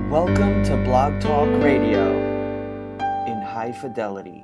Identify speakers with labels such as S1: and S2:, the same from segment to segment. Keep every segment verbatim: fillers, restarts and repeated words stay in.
S1: Welcome to Blog Talk Radio in high fidelity.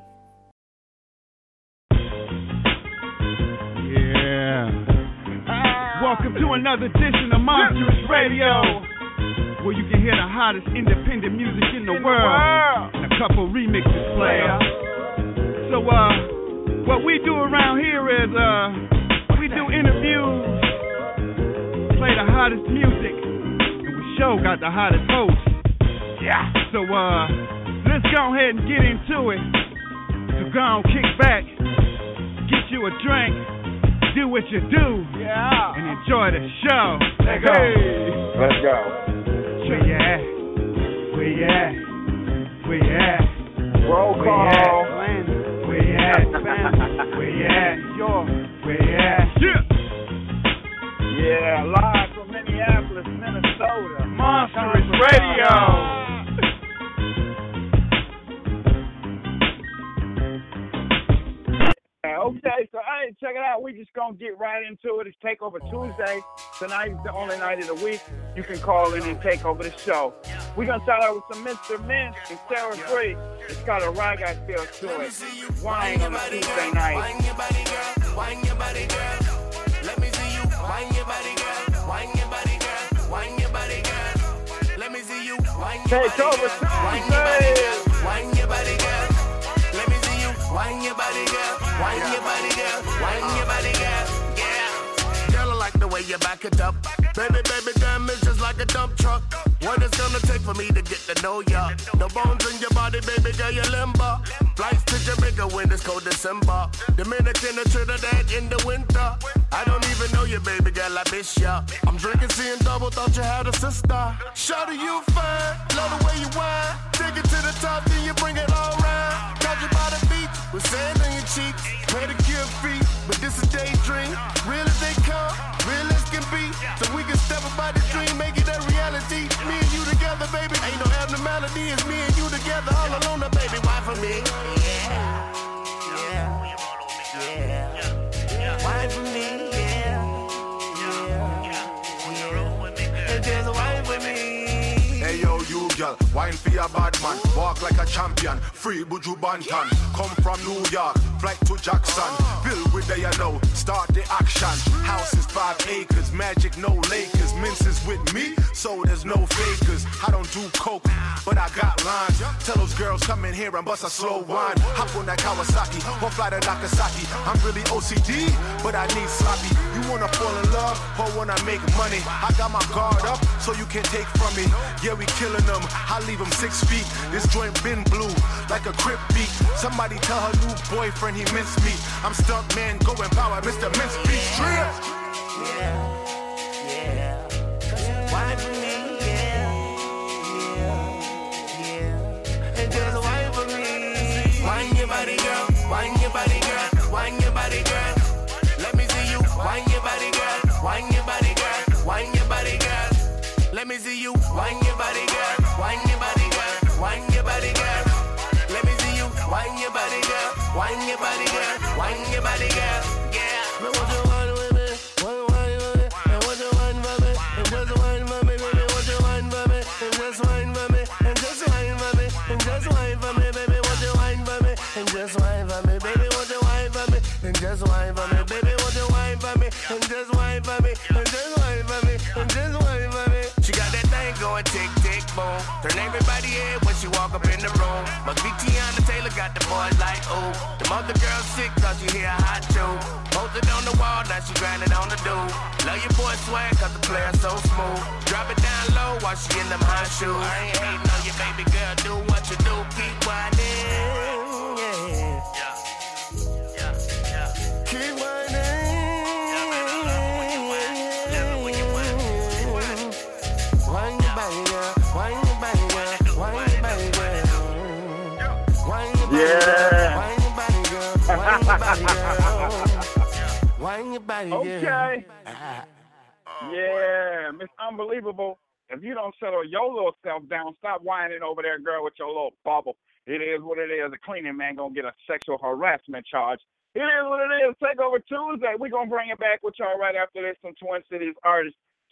S2: Yeah. Welcome to another edition of Monstrous Radio, where you can hear the hottest independent music in the world and a couple remixes player. So, uh, what we do around here is, uh, we do interviews, play the hottest music, and we show got the hottest host. Yeah. So, uh, let's go ahead and get into it. So go on, kick back, get you a drink, do what you do, yeah, and enjoy the show. Let's go. Hey.
S3: Let's go.
S2: Where you at? Where you at? Where you at?
S3: Roll call.
S2: Where you at? Where you at? Yo. Where you at? Yeah.
S3: Yeah, live from Minneapolis, Minnesota.
S2: Monstrous Radio.
S3: Okay, so hey, check it out. We just gonna get right into it. It's Takeover Tuesday. Tonight is the only night of the week you can call in and take over the show. We're gonna start out with some Mister Mint and Sarah Free. It's got a reggae feel to it. Wine on a Tuesday night.
S4: Wine your body, girl. Wine your body, girl. Let me see you. Wine your body, girl. Wine your body, girl. Wine your body, girl. Let me see you. Wine your body, girl. Wine your body, girl. Wine your body, girl. Let me see you. Wine your body, girl. Wine your body, girl. Wine your body, girl. Yeah. Girl, I like the way you back it up. Baby, baby, damn, it's just like a dump truck. What it's gonna take for me to get to know ya? No bones in your body, baby girl, you limber. Flights to Jamaica when it's cold December. Dominican to Trinidad in the winter. I don't even know you, baby girl, I miss ya. I'm drinking, seeing double, thought you had a sister. Shawty, you fine, love the way you whine. Take it to the top, then you bring it all round. Got you by the beach, with sand on your cheeks. Pedicure feet, but this is daydream. Real as they come, real as can be. So we can step up by the dream, make it a reality. Me and you together, baby, ain't no abnormality. It's me and you together, all alone, now, baby, why for me? Yeah, yeah, yeah. Why for me? Yeah, yeah, yeah. And just why for me?
S5: Hey yo, you girl, wine for your bad man. Walk like a champion, free Buju Banton. Come from New York, flight to Jackson. Bill with the know, start the action. House is five acres, magic no Lakers. Mince is with me, so there's no fakers. I don't do coke, but I got lines. Tell those girls come in here and bust a slow wine. Hop on that Kawasaki, or fly to Nagasaki. I'm really O C D, but I need sloppy. You wanna fall in love, or wanna make money? I got my guard up, so you can't take from me. Yeah, we killing them, I leave them six feet. This joint been blue, like a crip beat. Somebody tell her new boyfriend he missed me. I'm stuck man, going power, Mister Mince Beat Strip.
S4: Yeah, yeah. Why for me? Yeah, yeah, yeah. And just why for me? Wine your body, girl. Wine your body, girl. Wine your body, girl. Let me see you. Wine your body, girl. Wine your body, girl. Wine your body, girl. Let me see you. Wine your body, girl. Wine your body, girl. Wine your body, girl. Let me see you. Wine your body, girl. Wine your body, girl. Wine your body, girl. Yeah. Me want you wine with me. Want you wine with me. And want you wine for me. And just wine for me, baby. Want you wine for me. And just wine for me. And just wine for me. And just wine for me, baby. Want you wine for me. And just wine for me, baby. Want you wine for me. And just wine for me, baby. Want you wine for me. And just wine for me. And just wine for me. And just wine for me. She got that thing going tick, tick, boom. Turn everybody head when she walk up in the room. Must be Tiana Taylor, got the boys like, ooh. The mother girl sick cause you hear a hot chew. Posted on the wall, now she grinding on the dude. Love your boy swag cause the player so smooth. Drop it down low while she in them high shoes. I ain't hating on you, baby girl, do what you do. Keep whining, yeah. Yeah, yeah, yeah. Keep whining. Wine your body, girl. Wine your body, girl. Wine your body, girl. Wine your body,
S3: Yeah.
S4: Wine your body, girl. Wine your body, girl. Wine your body, girl.
S3: Okay. Yeah, Miss Unbelievable. If you don't settle your little self down, stop whining over there, girl, with your little bubble. It is what it is. A cleaning man gonna get a sexual harassment charge. It is what it is. Takeover Tuesday. We're gonna bring it back with y'all right after this. Some Twin Cities artists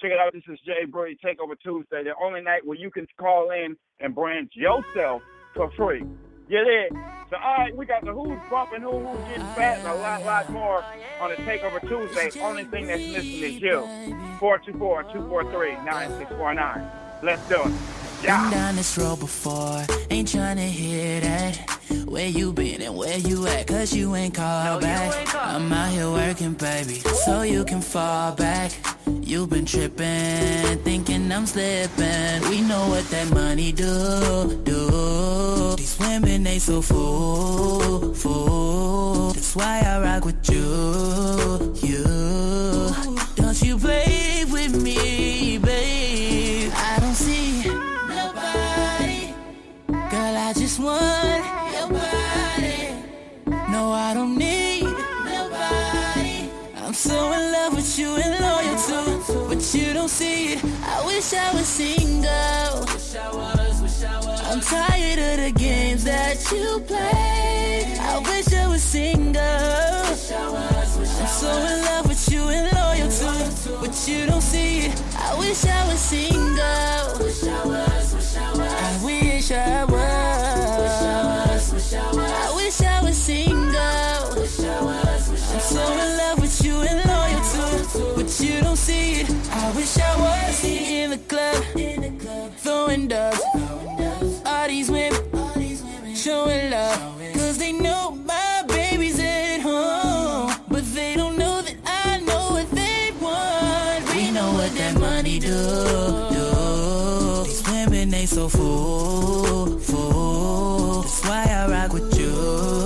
S3: Check it out. This is Jay Brody, Takeover Tuesday, the only night where you can call in and brand yourself for free. Get it? So, all right, we got the who's bumping, who who's getting fat, and a lot, lot more on the Takeover Tuesday. Only thing that's missing is you. four two four, two four three, nine six four nine. Let's do it.
S6: Been down this road before, ain't tryna hear that. Where you been and where you at, cause you ain't called no, back. Ain't called. I'm out here working, baby, so you can fall back. You been tripping, thinking I'm slipping. We know what that money do, do. These women, they so fool, fool. That's why I rock with you, you. Don't you play with me, babe. I don't see nobody. Girl, I just want your body. No, I don't need nobody. I'm so in love with you and loyal too, but you don't see it. I wish I was single. Wish I was, wish I was. I'm tired of the games that you play. I wish I was single. Wish I was, wish I I'm so in love with you and loyal too, but you don't see it. I wish I was single. Wish I was, wish I was. I wish I was. Wish I was, wish I was. I wish I was single. Wish I was, wish I was. I'm so in love with you and loyal too, but you don't see it. I wish I was in the club, in the club, throwing dubs. All these women showing love, cause they know my baby's at home, but they don't know that I know what they want. We know what that money do, do. These women, they so fool, fool. That's why I rock with you,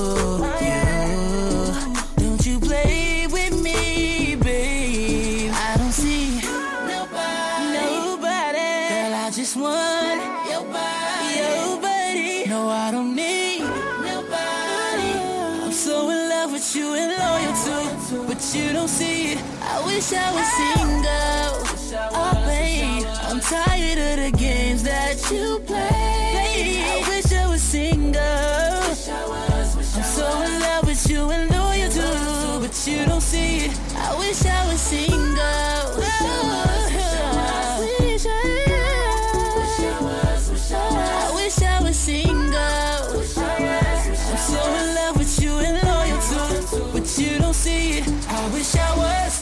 S6: you. Don't you play with me, babe. I don't see nobody, nobody. Girl, I just want your body, your body. No, I don't need nobody. I'm so in love with you and loyal too, but you don't see it. I wish I was single. Oh, babe, I'm tired of the games that you play. I wish I was single. I'm so in love with you and loyal too, but you don't see it. I wish I was single. I wish I I wish I was single. I'm so in love with you and loyal too, but you don't see it. I wish I was.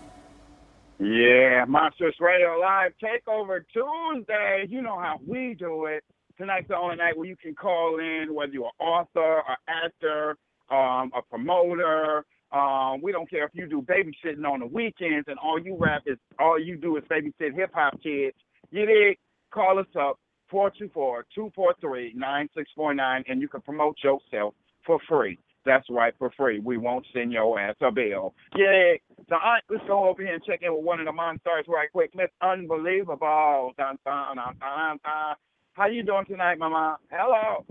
S3: Yeah, Monsters Radio Live Takeover Tuesday. You know how we do it. Tonight's the only night where you can call in, whether you're an author, an actor, um, a promoter. Um, we don't care if you do babysitting on the weekends and all you rap is all you do is babysit hip hop kids. You dig? Call us up four two four, two four three, nine six four nine and you can promote yourself for free. That's right, for free. We won't send your ass a bill. Yeah. So all right, let's go over here and check in with one of the monsters right quick. Miss Unbelievable. Dun, dun, dun, dun, dun. How you doing tonight, Mama? Hello.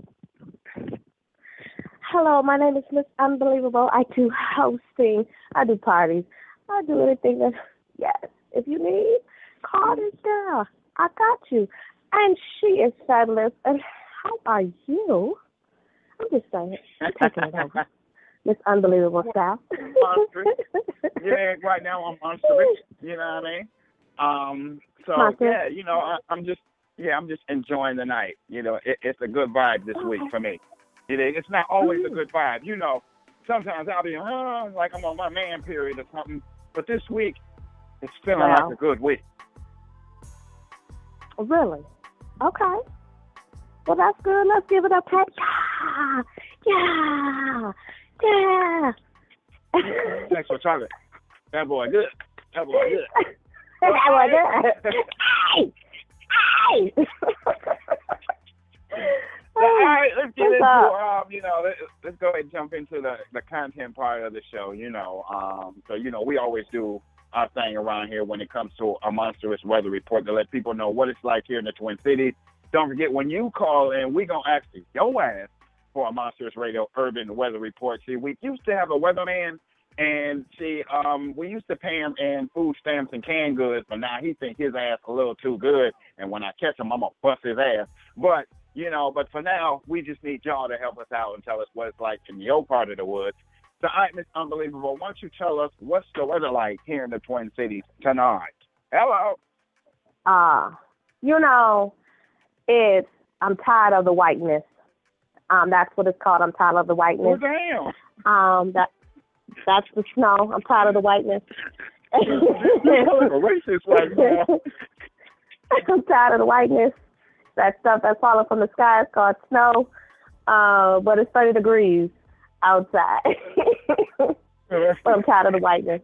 S7: Hello, my name is Miss Unbelievable. I do hosting. I do parties. I do anything that, yes. If you need, call this girl. I got you. And she is fabulous. And how are you? I'm just saying. I'm taking it over. Miss Unbelievable style.
S3: Monstrous. Yeah, right now I'm monstrous. You know what I mean? Um. So
S7: Monstrous.
S3: yeah, you know, I, I'm just yeah, I'm just enjoying the night. You know, it, it's a good vibe this week for me. You know, it's not always a good vibe. You know, sometimes I'll be uh, like I'm on my man period or something. But this week, it's feeling
S7: Wow.
S3: like a good week.
S7: Really? Okay. Well, that's good. Let's give it up. Pat. Yeah. Yeah. Yeah.
S3: Thanks for trying. That boy good. That boy good.
S7: That boy good. Hey. Hey.
S3: All right, let's get
S7: What's
S3: into,
S7: up?
S3: um, you know, let's, let's go ahead and jump into the, the content part of the show, you know. Um, so, you know, we always do our thing around here when it comes to a monstrous weather report to let people know what it's like here in the Twin Cities. Don't forget, when you call in, we're going to ask you, your ass, for a Monsters Radio Urban Weather Report. See, we used to have a weatherman, and see, um, we used to pay him in food stamps and canned goods, but now he think his ass a little too good, and when I catch him, I'm going to bust his ass. But, you know, but for now, we just need y'all to help us out and tell us what it's like in your part of the woods. So, all right, Miss Unbelievable, why don't you tell us what's the weather like here in the Twin Cities tonight? Hello.
S7: Uh, you know, it's I'm tired of the whiteness. Um, that's what it's called. I'm tired of the whiteness.
S3: Oh, damn.
S7: Um, that that's the snow. I'm tired of the whiteness.
S3: You're a racist right now.
S7: I'm tired of the whiteness. That stuff that's falling from the sky is called snow. Uh, but it's thirty degrees outside. But I'm tired of the whiteness.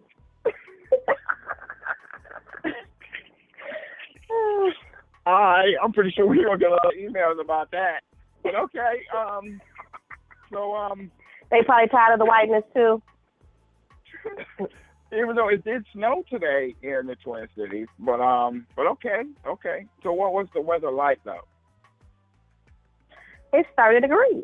S3: All right, I'm pretty sure we're gonna get a lot of emails about that. But okay, um, so um,
S7: they probably tired of the whiteness too.
S3: Even though it did snow today here in the Twin Cities, but um, but okay, okay. So what was the weather like though?
S7: It's thirty degrees.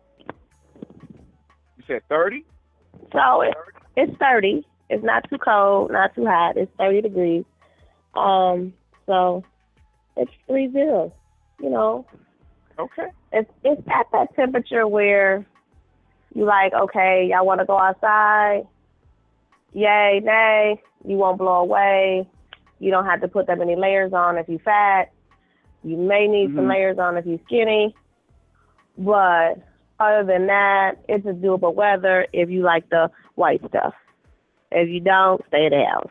S3: You said thirty?
S7: So it, it's thirty. It's not too cold, not too hot. It's thirty degrees. Um, so it's three zero. You know.
S3: Okay.
S7: It's it's at that temperature where you like, okay, y'all want to go outside? Yay, nay. You won't blow away. You don't have to put that many layers on if you're fat. You may need mm-hmm. some layers on if you're skinny. But other than that, it's a doable weather if you like the white stuff. If you don't, stay at the house.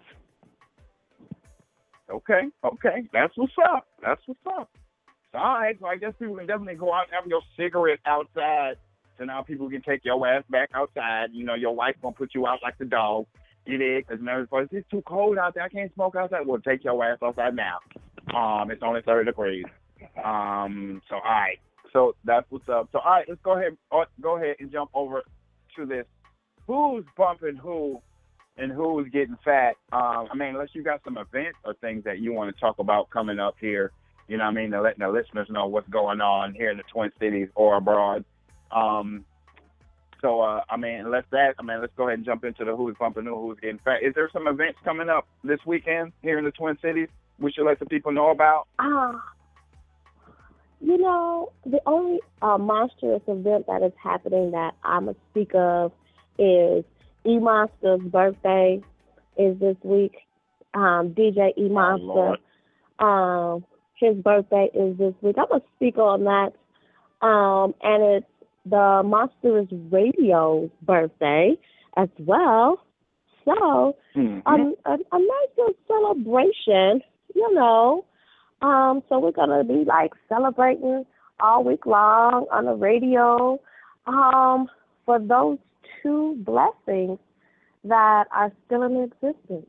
S3: Okay, okay. That's what's up. That's what's up. So, all right, so I guess people can definitely go out and have your cigarette outside. So now people can take your ass back outside. You know, your wife won't put you out like the dog. You did, because everybody's, it's too cold out there. I can't smoke outside. Well, take your ass outside now. Um, it's only thirty degrees. Um, so, all right. So that's what's up. So, all right, let's go ahead, go ahead and jump over to this. Who's bumping who and who's getting fat? Um, I mean, unless you got some events or things that you want to talk about coming up here, you know what I mean, to letting the listeners know what's going on here in the Twin Cities or abroad. Um, so, uh, I mean, unless that, I mean, let's go ahead and jump into the who's bumping who, who's getting fat. Is there some events coming up this weekend here in the Twin Cities we should let the people know about?
S7: Uh, you know, the only uh, monstrous event that is happening that I'm going to speak of is E Monster's birthday is this week. Um, D J E Monster. Oh, um, his birthday is this week. I'm going to speak on that. Um, and it's the Monsters Radio's birthday as well. So, mm-hmm. um, a, a nice little celebration, you know. Um, so we're going to be, like, celebrating all week long on the radio um, for those two blessings that are still in existence.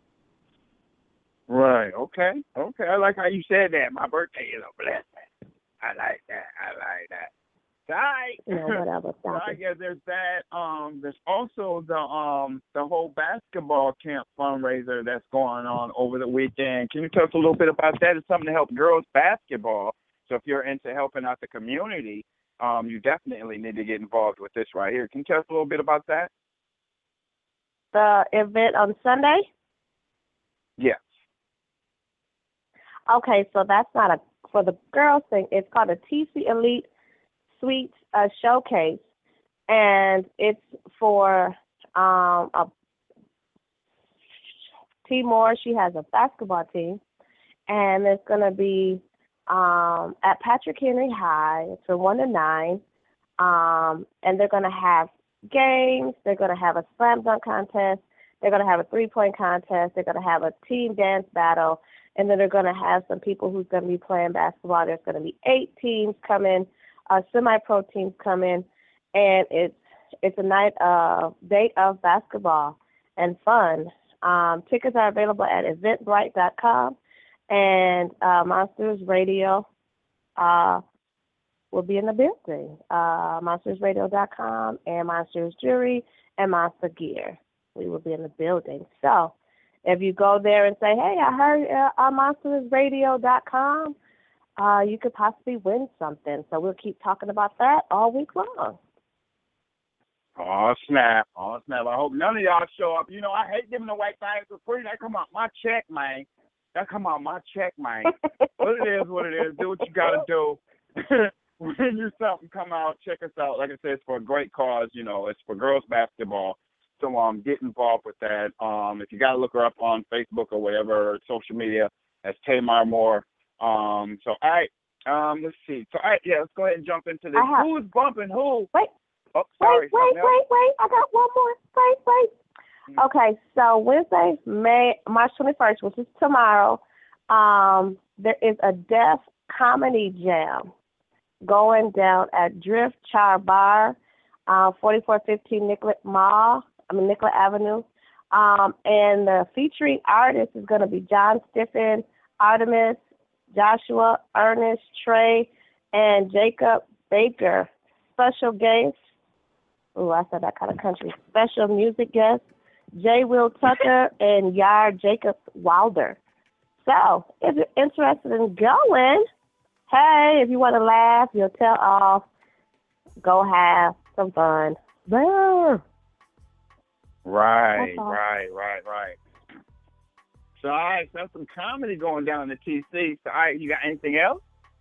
S3: Right. Okay. Okay. I like how you said that. My birthday is a blessing. I like that. I like that. All right.
S7: You know, whatever.
S3: So I guess there's that. Um, there's also the um the whole basketball camp fundraiser that's going on over the weekend. Can you tell us a little bit about that? It's something to help girls basketball. So if you're into helping out the community, um, you definitely need to get involved with this right here. Can you tell us a little bit about that?
S7: The event on Sunday?
S3: Yes.
S7: Okay, so that's not a for the girls thing. It's called a T C Elite Suite uh, Showcase, and it's for um, a Timor. She has a basketball team, and it's going to be um, at Patrick Henry High. It's from one to nine, um, and they're going to have games. They're going to have a slam dunk contest. They're going to have a three-point contest. They're going to have a team dance battle. And then they're going to have some people who's going to be playing basketball. There's going to be eight teams coming, uh, semi-pro teams coming, and it's it's a night of day of basketball and fun. Um, tickets are available at eventbrite dot com, and uh, Monsters Radio uh, will be in the building. Uh, monsters radio dot com and Monsters Jewelry and Monster Gear. We will be in the building. So if you go there and say, hey, I heard uh, on monsters radio dot com, uh, you could possibly win something. So we'll keep talking about that all week long.
S3: Oh, snap. Oh, snap. I hope none of y'all show up. You know, I hate giving away things for free. That come out my check, man. That come out my check, man. But it is what it is. Do what you got to do. When you something come out, check us out. Like I said, it's for a great cause. You know, it's for girls basketball. So um, get involved with that. Um, if you got to look her up on Facebook or whatever, or social media, That's Tamar Moore. Um, so, all right. Um, let's see. So, all right, yeah, let's go ahead and jump into this.
S7: have,
S3: Who's bumping who?
S7: Wait.
S3: Oh, sorry.
S7: Wait, wait, wait, wait. I got one more. Wait, wait. Mm-hmm. Okay, so Wednesday, May March twenty-first, which is tomorrow, um, there is a deaf comedy jam going down at Drift Char Bar, uh, forty-four fifteen Nicollet Mall, I mean Nicollet Avenue. Um, and the featuring artist is going to be John Stiffen, Artemis, Joshua, Ernest, Trey, and Jacob Baker. Special guest, oh, I said that kind of country. Special music guest, J. Will Tucker and Yard Jacob Wilder. So, if you're interested in going, hey, if you want to laugh, you'll tell off, go have some fun there.
S3: Right, right, right, right. So, all right, so some comedy going down in the T C. So, all right, you got anything else?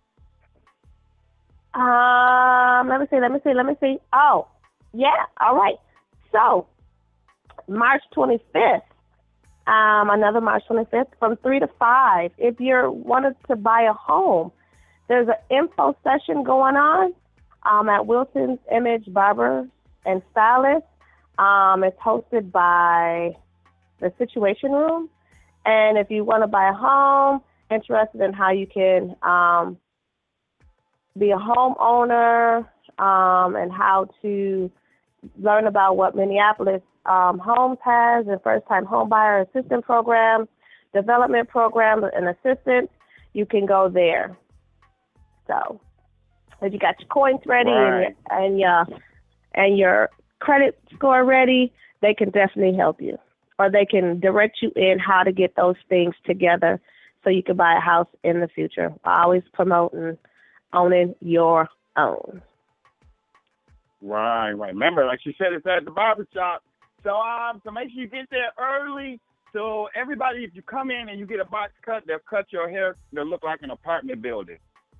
S7: Um, let me see, let me see, let me see. Oh, yeah, all right. So, March twenty-fifth, um, another March twenty-fifth from three to five. If you're wanted to buy a home, there's an info session going on um, at Wilson's Image Barber and Stylist. Um, it's hosted by the Situation Room. And if you want to buy a home, interested in how you can um, be a homeowner um, and how to learn about what Minneapolis um, Homes has and first-time home buyer assistance programs, development programs, and assistance, you can go there. So if you got your coins ready
S3: right.
S7: and, your, and, your, and your credit score ready, they can definitely help you. Or they can direct you in how to get those things together so you can buy a house in the future. I always promoting owning your own.
S3: Right, right. Remember, like she said, it's at the barber shop. So, um, so make sure you get there early. So everybody, if you come in and you get a box cut, they'll cut your hair. They'll look like an apartment building.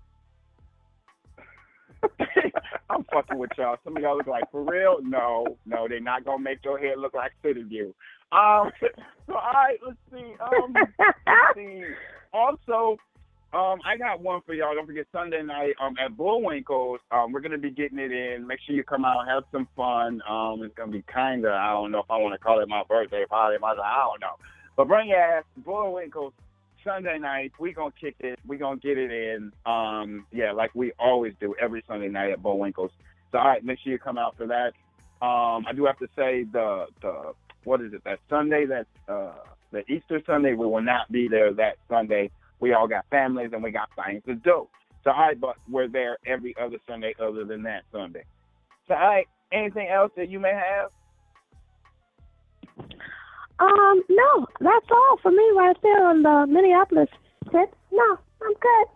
S3: I'm fucking with y'all. Some of y'all look like, for real? No, no, they're not going to make your hair look like City View. Um, so, all right, let's see. Um, let's see. Also, um, I got one for y'all. Don't forget Sunday night um, at Bullwinkle's. Um, we're going to be getting it in. Make sure you come out and have some fun. Um, it's going to be kind of, I don't know if I want to call it my birthday party. I don't know. But bring your ass to Bullwinkle's Sunday night. We're going to kick it. We're going to get it in. Um, yeah, like we always do every Sunday night at Bullwinkle's. So, all right, make sure you come out for that. Um, I do have to say the, the what is it, that Sunday, that uh, the Easter Sunday, we will not be there that Sunday. We all got families and we got things to do. So, all right, but we're there every other Sunday other than that Sunday. So, all right, anything else that you may have?
S7: Um, no, that's all for me right there on the Minneapolis tip. No, I'm good.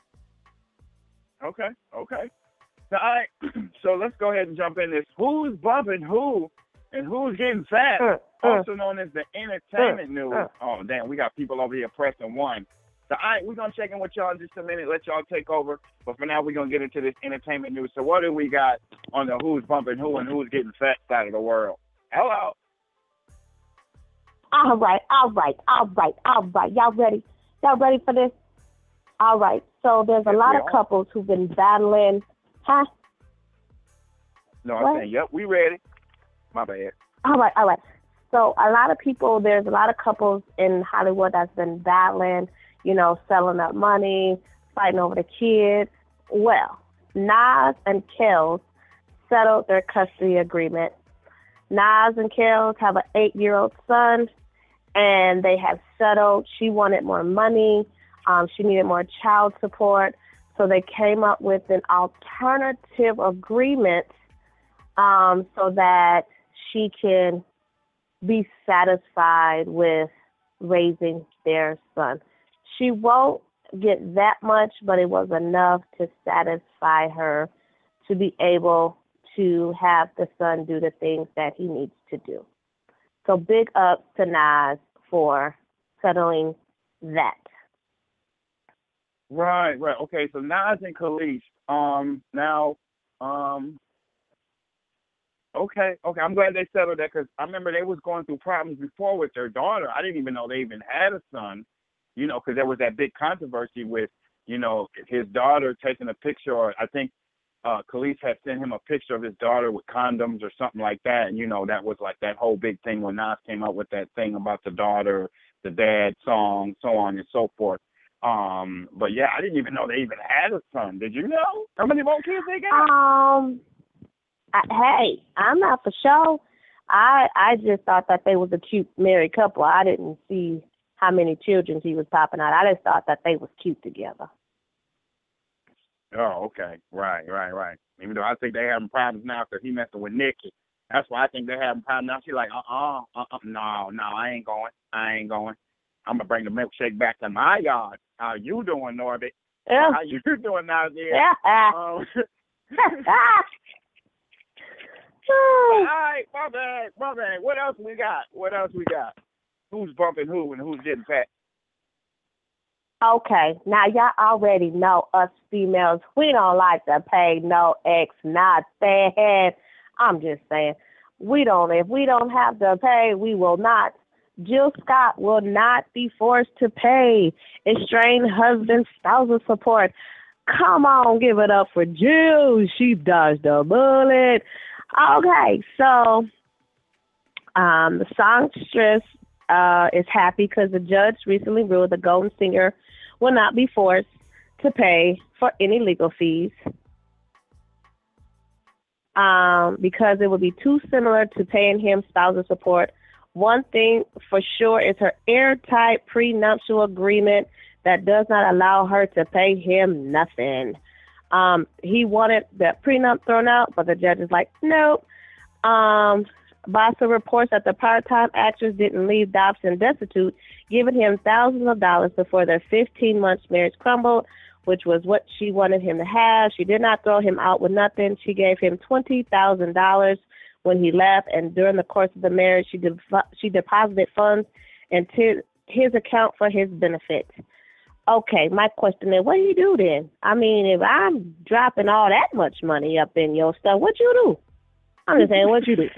S3: Okay, okay. So, all right, so let's go ahead and jump in this. Who's bumping who and who's getting fat?
S7: Uh, uh,
S3: also known as the entertainment
S7: uh,
S3: news.
S7: uh.
S3: Oh, damn, we got people over here pressing one. So, all right, we're going to check in with y'all in just a minute, let y'all take over. But for now, we're going to get into this entertainment news. So what do we got on the who's bumping who and who's getting fat side of the world? Hello.
S7: All right, all right, all right, all right. Y'all ready? Y'all ready for this? All right. So there's a
S3: Yes,
S7: lot
S3: we
S7: of
S3: are.
S7: couples who've been battling. Huh?
S3: No, I'm
S7: What?
S3: saying, yep, we ready. My bad.
S7: All right, all right. So a lot of people, there's a lot of couples in Hollywood that's been battling, you know, selling up money, fighting over the kids. Well, Nas and Kells settled their custody agreement. Nas and Kells have an eight-year-old son, and they have settled. She wanted more money. Um, she needed more child support. So they came up with an alternative agreement um, so that she can be satisfied with raising their son. She won't get that much, but it was enough to satisfy her to be able to have the son do the things that he needs to do. So big ups to Nas for settling that.
S3: Right, right. Okay, so Nas and Khalees. Um, now, um, okay, okay. I'm glad they settled that because I remember they was going through problems before with their daughter. I didn't even know they even had a son. you know, because there was that big controversy with, you know, his daughter taking a picture, or I think uh, Khalees had sent him a picture of his daughter with condoms or something like that. And, you know, that was like that whole big thing when Nas came out with that thing about the daughter, the dad song, so on and so forth. Um, but, yeah, I didn't even know they even had a son. Did you know? How many more kids they got?
S7: Um, I, hey, I'm not for sure. I I just thought that they was a cute married couple. I didn't see how many children he was popping out. I just thought that they was cute together.
S3: Oh, okay. Right, right, right. Even though I think they having problems now because he messing with Nikki. That's why I think they're having problems now. She's like, uh-uh, uh-uh, no, no, I ain't going. I ain't going. I'm going to bring the milkshake back to my yard. How you doing, Norbit?
S7: Yeah.
S3: How you doing out there?
S7: Yeah.
S3: Um, all right, my bad, my bad. What else we got? What else we got? Who's bumping who and who's getting fat?
S7: Okay, now y'all already know us females, we don't like to pay no ex nothing. I'm just saying, we don't, if we don't have to pay, we will not. Jill Scott will not be forced to pay estranged husband spousal support. Come on, give it up for Jill. She dodged a bullet. Okay, so um, the songstress uh, is happy because the judge recently ruled the Golden Singer will not be forced to pay for any legal fees um, because it would be too similar to paying him spousal support. One thing for sure is her airtight prenuptial agreement that does not allow her to pay him nothing. Um, he wanted the prenup thrown out, but the judge is like, nope. Um, Bossa reports that the part-time actress didn't leave Dobson destitute, giving him thousands of dollars before their fifteen-month marriage crumbled, which was what she wanted him to have. She did not throw him out with nothing. She gave him twenty thousand dollars when he left, and during the course of the marriage, she, de- she deposited funds into his account for his benefit. Okay, my question is, what do you do then? I mean, if I'm dropping all that much money up in your stuff, what you do? I'm just saying, what you do?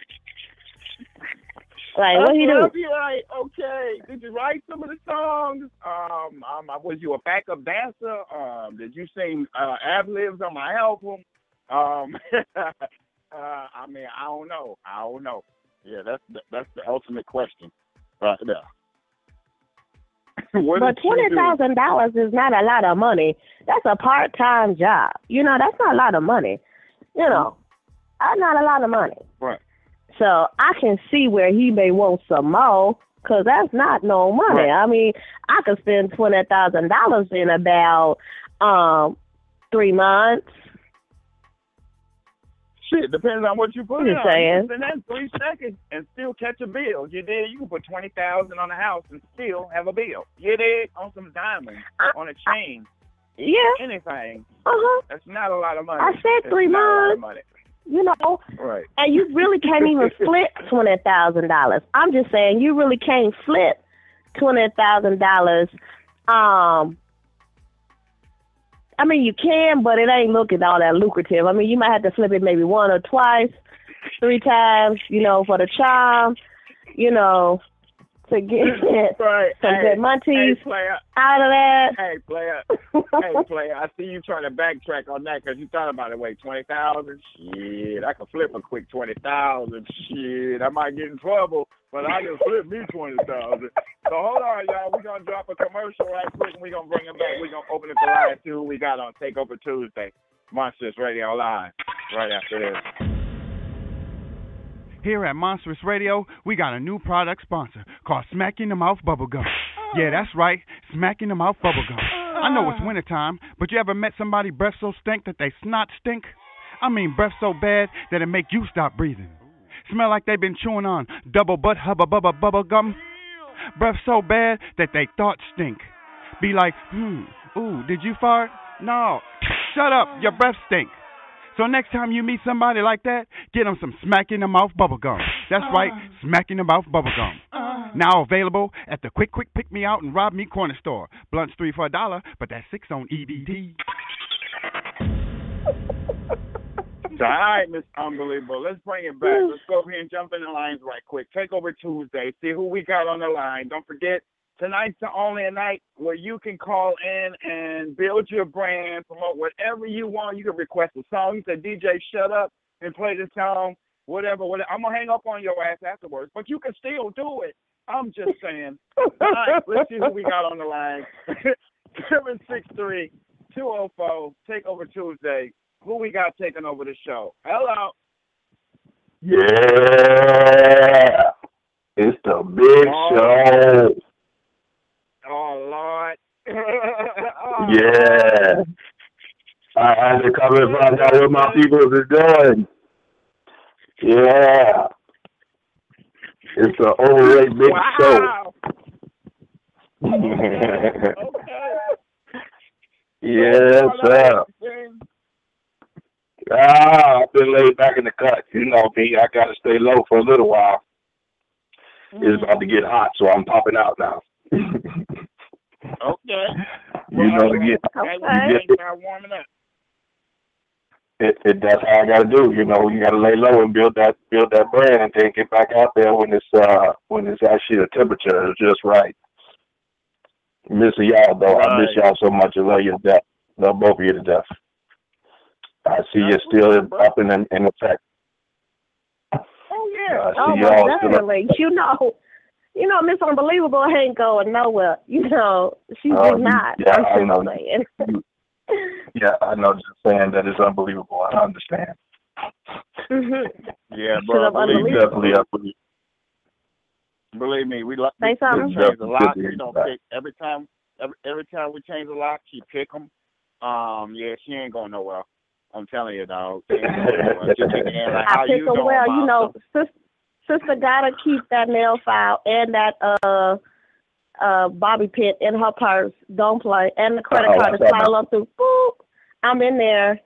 S7: Like, what do you do?
S3: You're right. Okay. Did you write some of the songs? Um, um, was you a backup dancer? Um, did you sing uh, ad-libs on my album? Um, uh, I mean, I don't know. I don't know. Yeah, that's the, that's the ultimate question right there.
S7: But twenty thousand dollars is not a lot of money. That's a part-time job. You know, that's not a lot of money. You know, that's not a lot of money.
S3: Right.
S7: So I can see where he may want some more, because that's not no money.
S3: Right.
S7: I mean, I could spend twenty thousand dollars in about um, three months.
S3: Shit, depends on what you put
S7: I'm
S3: in.
S7: just saying.
S3: You can spend that in three seconds and still catch a bill. You did. You can put twenty thousand dollars on a house and still have a bill. You did. On some diamonds, on a chain.
S7: Yeah.
S3: Anything.
S7: Uh-huh.
S3: That's not a lot of money.
S7: I said three months. You know,
S3: right?
S7: And you really can't even flip twenty thousand dollars. I'm just saying, you really can't flip twenty thousand dollars. Um, I mean, you can, but it ain't looking all that lucrative. I mean, you might have to flip it maybe one or twice, three times, you know, for the charm, you know, to get
S3: right.
S7: some
S3: hey,
S7: good munchies
S3: hey, player.
S7: out of that.
S3: Hey, player. hey, player. I see you trying to backtrack on that because you thought about it. Wait, twenty thousand? Shit, I can flip a quick twenty thousand. Shit, I might get in trouble, but I can flip me twenty thousand. So hold on, y'all. We're going to drop a commercial right quick, and we're going to bring it back. We're going to open it to line two. We got on Takeover Tuesday. Monsters Radio Live right after this.
S2: Here at Monstrous Radio, we got a new product sponsor called Smack in the Mouth Bubblegum. Yeah, that's right, Smack in the Mouth Bubblegum. I know it's wintertime, but you ever met somebody breath so stink that they snot stink? I mean breath so bad that it make you stop breathing. Smell like they've been chewing on double butt hubba bubba bubble gum. Breath so bad that they thoughts stink. Be like, hmm, ooh, did you fart? No, shut up, your breath stink. So next time you meet somebody like that, get them some Smack in the Mouth Bubblegum. That's right, Smack in the Mouth Bubblegum. Now available at the Quick Quick Pick Me Out and Rob Me Corner Store. Blunts three for a dollar, but that's six on E B D.
S3: All right, Miss Unbelievable. Let's bring it back. Let's go over here and jump in the lines right quick. Takeover Tuesday. See who we got on the line. Don't forget, tonight's the only night where you can call in and build your brand, promote whatever you want. You can request a song. You say, D J, shut up and play the song, whatever, whatever. I'm going to hang up on your ass afterwards, but you can still do it. I'm just saying. All right, let's see who we got on the line. seven six three, two oh four, Takeover Tuesday. Who we got taking over the show? Hello.
S8: Yeah. It's the big
S3: oh,
S8: show.
S3: Oh, Lord. oh,
S8: yeah.
S3: Lord.
S8: I had to come and find out what my people are doing. Yeah. It's an overrated big
S3: wow.
S8: show.
S3: okay. okay.
S8: Yes, sir. Ah, I've been laid back in the cut. You know me, I got to stay low for a little while. Mm-hmm. It's about to get hot, so I'm popping out now.
S3: okay.
S8: You know, to get,
S3: okay.
S8: you get
S3: warming up.
S8: It, it, that's how I gotta do. You know, you gotta lay low and build that build that brand, and then get back out there when it's uh when it's actually the temperature is just right. Missing y'all though, right. I miss y'all so much. I love you to death. Love both of you to death. I see you still up in in effect.
S3: Oh yeah.
S8: I see
S7: oh
S8: y'all
S7: definitely. You know, you know, Miss Unbelievable ain't going nowhere. You know, she's
S8: uh,
S7: just not.
S8: Yeah,
S7: I'm
S8: I know.
S7: saying.
S8: Yeah, I know. Just saying that it's unbelievable. I understand.
S7: Mm-hmm.
S3: Yeah, bro.
S8: Believe definitely up with you.
S3: Believe me, we, we,
S7: Say something.
S3: we change the lock. We don't pick every time. Every, every time we change the lock, she pick them. Um, yeah, she ain't going nowhere. I'm telling you, dog. She ain't going nowhere. Just like,
S7: I
S3: how
S7: pick
S3: you
S7: them
S3: doing,
S7: well.
S3: Mom?
S7: You know, sister, sister gotta keep that nail file and that uh. uh bobby pin in her purse. Don't play. And the credit
S8: Uh-oh,
S7: card is pile up through. Boop. I'm in there.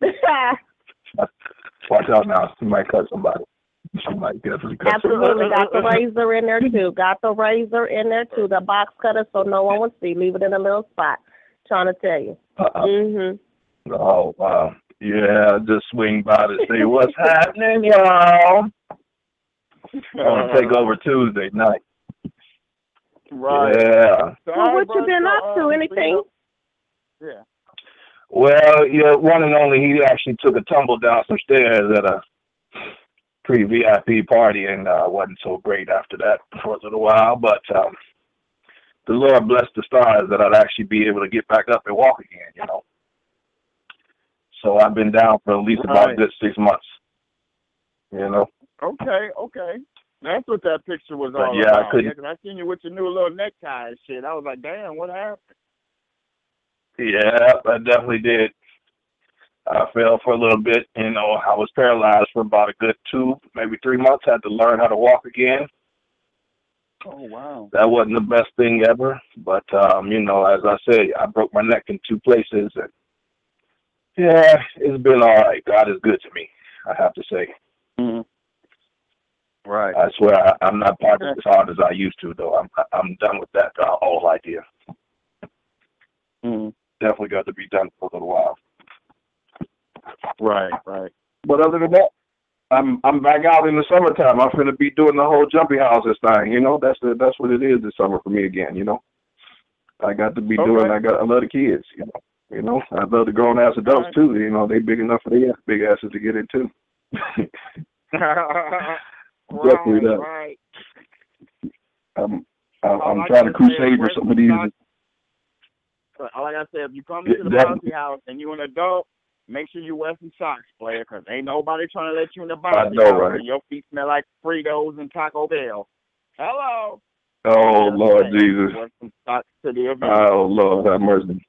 S8: Watch out now. She might cut somebody. She might definitely cut
S7: Absolutely.
S8: somebody.
S7: Got the razor in there too. Got the razor in there too. The box cutter so no one would see. Leave it in a little spot. Trying to tell you.
S8: Uh-uh.
S7: Mm-hmm.
S8: Oh, wow. Yeah, just swing by to see what's happening, y'all. On Takeover Tuesday night.
S3: Right.
S8: Yeah.
S7: Well, what you been up to? Anything?
S3: Yeah.
S8: Well, yeah, one and only, he actually took a tumble down some stairs at a pre-V I P party and uh, wasn't so great after that for a little while. But um, the Lord blessed the stars that I'd actually be able to get back up and walk again, you know. So I've been down for at least
S3: right.
S8: about a good six months, you know.
S3: Okay, okay. That's what that picture was
S8: but
S3: all
S8: yeah,
S3: about.
S8: I couldn't.
S3: Yeah, 'cause I seen you with your new little necktie and shit. I was like, damn, what happened?
S8: Yeah, I definitely did. I fell for a little bit. You know, I was paralyzed for about a good two, maybe three months. I had to learn how to walk again.
S3: Oh, wow.
S8: That wasn't the best thing ever. But, um, you know, as I said, I broke my neck in two places. And yeah, it's been all right. God is good to me, I have to say.
S3: Mm-hmm. Right.
S8: I swear I, I'm not partying as hard as I used to, though. I'm I'm done with that uh, whole idea.
S3: Mm-hmm.
S8: Definitely got to be done for a little while.
S3: Right, right.
S8: But other than that, I'm I'm back out in the summertime. I'm finna be doing the whole jumpy houses thing. You know, that's the, that's what it is this summer for me again. You know, I got to be
S3: okay.
S8: doing. I got I love the kids. You know, you know I love the grown ass adults right. too. You know, they big enough for their big asses to get in too. Definitely that.
S3: Right.
S8: I'm I'm, I'm trying to crusade for some of these.
S3: Like I said, if you come into the bouncy house and you're an adult, make sure you wear some socks, player, because ain't nobody trying to let you in the bouncy
S8: know,
S3: house
S8: right?
S3: and your feet smell like Fritos and Taco Bell. Hello.
S8: Oh, Lord Jesus.
S3: Wear some socks to the event.
S8: Oh, Lord, have mercy.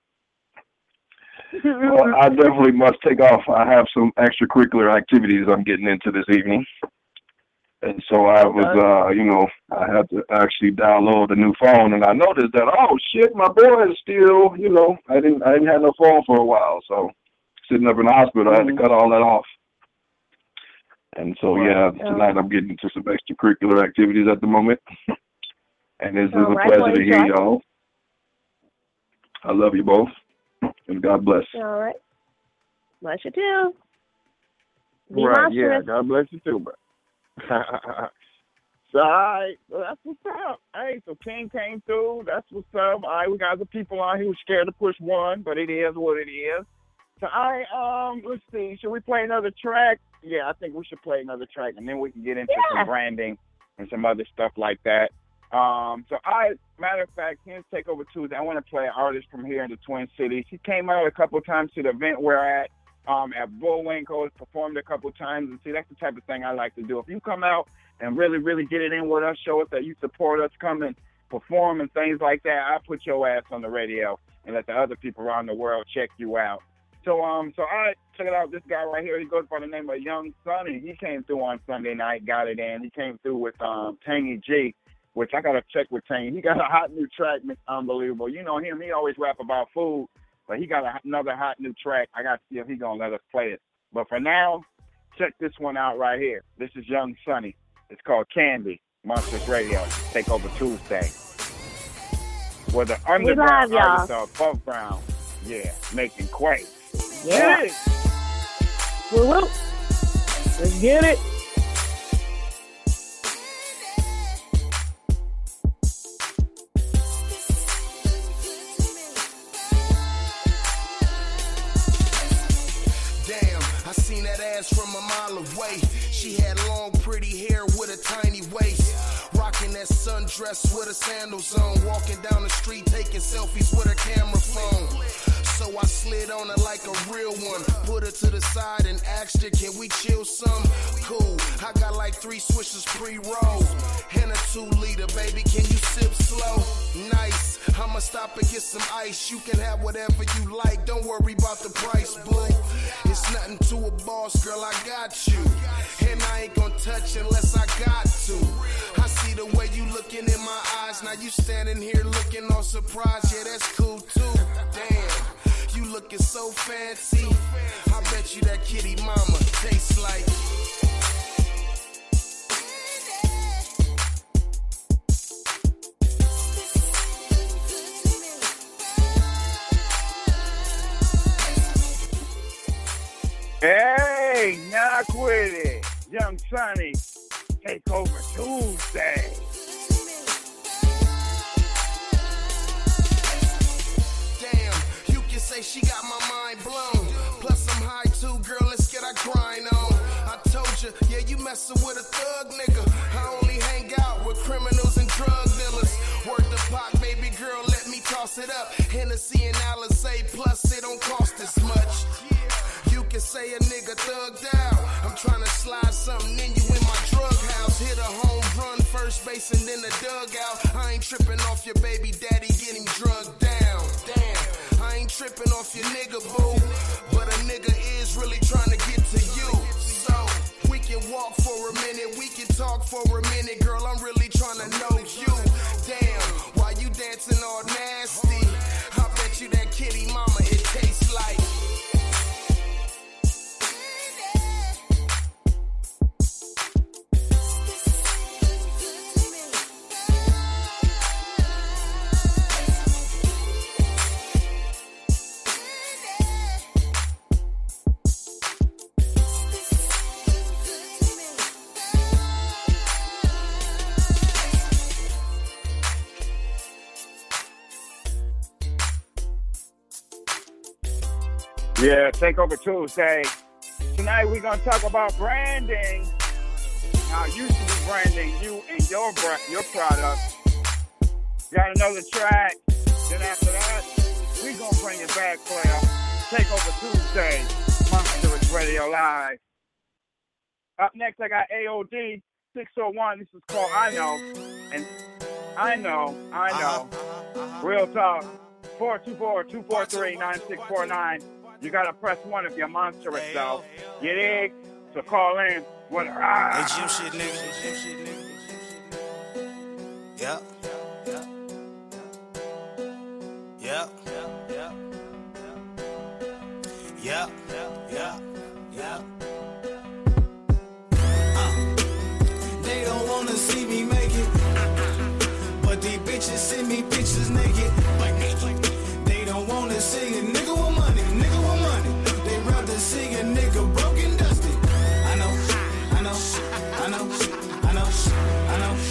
S8: Well, I definitely must take off. I have some extracurricular activities I'm getting into this evening. And so I
S3: okay.
S8: was, uh, you know, I had to actually download a new phone, and I noticed that, oh shit, my boy is still, you know, I didn't, I didn't have no phone for a while, so sitting up in the hospital, mm-hmm. I had to cut all that off. And so, right. yeah, tonight I'm getting into some extracurricular activities at the moment, and it's
S7: all
S8: a
S7: right,
S8: pleasure
S7: well,
S8: to hear y'all. I love you both, and God bless.
S7: All right, bless you too. Be
S3: right,
S7: monstrous.
S3: yeah, God bless you too, bro. So, all right, well, that's what's up. Hey, so King came through. That's what's up. All right, we got the people on here who scared to push one, but it is what it is. So, all right, um, let's see. Should we play another track? Yeah, I think we should play another track, and then we can get into
S7: Yeah.
S3: some branding and some other stuff like that. Um, so, I, matter of fact, here's Takeover Tuesday. I want to play an artist from here in the Twin Cities. He came out a couple of times to the event we're at, um, at Bullwinkle, performed a couple of times. And see, that's the type of thing I like to do. If you come out and really, really get it in with us, show us that you support us, come and perform and things like that, I put your ass on the radio and let the other people around the world check you out. So, um, so I check it out. This guy right here, he goes by the name of Young Sonny. He came through on Sunday night, got it in. He came through with um, Tangy G, which I got to check with Tangy. He got a hot new track, unbelievable. You know him, he always rap about food, but he got a, another hot new track. I got to see if he's going to let us play it. But for now, check this one out right here. This is Young Sonny. It's called Candy, Monsters Radio, Takeover Tuesday. Where the underground
S7: live,
S3: artists are above ground. Yeah, making quake.
S7: Yeah.
S3: Hey.
S7: Woo woo. Let's get it.
S4: Damn, I seen that ass from a mile away. She had long, pretty hair with a tiny waist. Rocking that sundress with her sandals on. Walking down the street, taking selfies with her camera phone. So I slid on her like a real one. Put her to the side and asked her, can we chill some? Cool, I got like three swishers pre-roll. And a two liter, baby, can you sip slow? Nice, I'ma stop and get some ice. You can have whatever you like, don't worry about the price, boo. It's nothing to a boss, girl, I got you. And I ain't gonna touch unless I got to. I see the way you looking in my eyes. Now you standing here looking all surprised. Yeah, that's cool too. Damn. You looking so fancy. I bet you that kitty mama tastes like.
S3: Hey, knock with it. Young Sonny, Takeover Tuesday.
S4: Damn, you can say she got my mind blown. Plus I'm high too, girl, let's get our grind on. I told you, yeah, you messing with a thug nigga. I only hang out with criminals and drug dealers. Work the pot, baby girl, let me toss it up. Hennessy and Alizé, plus it don't cost this much. You can say a nigga thugged out. I'm trying to slide something in you in my drug house. Hit a home run, first base, and then the dugout. I ain't tripping off your baby daddy getting drugged down. Damn, I ain't tripping off your nigga, boo. But a nigga is really trying to get to you. So, we can walk for a minute, we can talk for a minute. Girl, I'm really trying to know you. Damn, why you dancing all nasty? I bet you that kitty mama, it tastes like.
S3: Yeah, Takeover Tuesday. Tonight we're going to talk about branding. How you should be branding you and your bra- your product. Got another track. Then after that, we're going to bring it back, player. Takeover Tuesday. Monsters Radio Live. Up next, I got A O D six oh one. This is called I Know. And I know, I know. Real talk. four two four, two four three, nine six four nine. You gotta press one if you're monstrous, though. You dig? So call in. What? Ah.
S4: It's you shit, nigga. It's you shit, nigga. Yeah. Yeah. Yeah. Yeah. Yeah. Yeah. Uh. They don't wanna see me make it, but these bitches send me pictures naked. They don't wanna see a nigga with money, nigga with money. They rather see a nigga broken dusty. I know, I know, I know, I know, I know.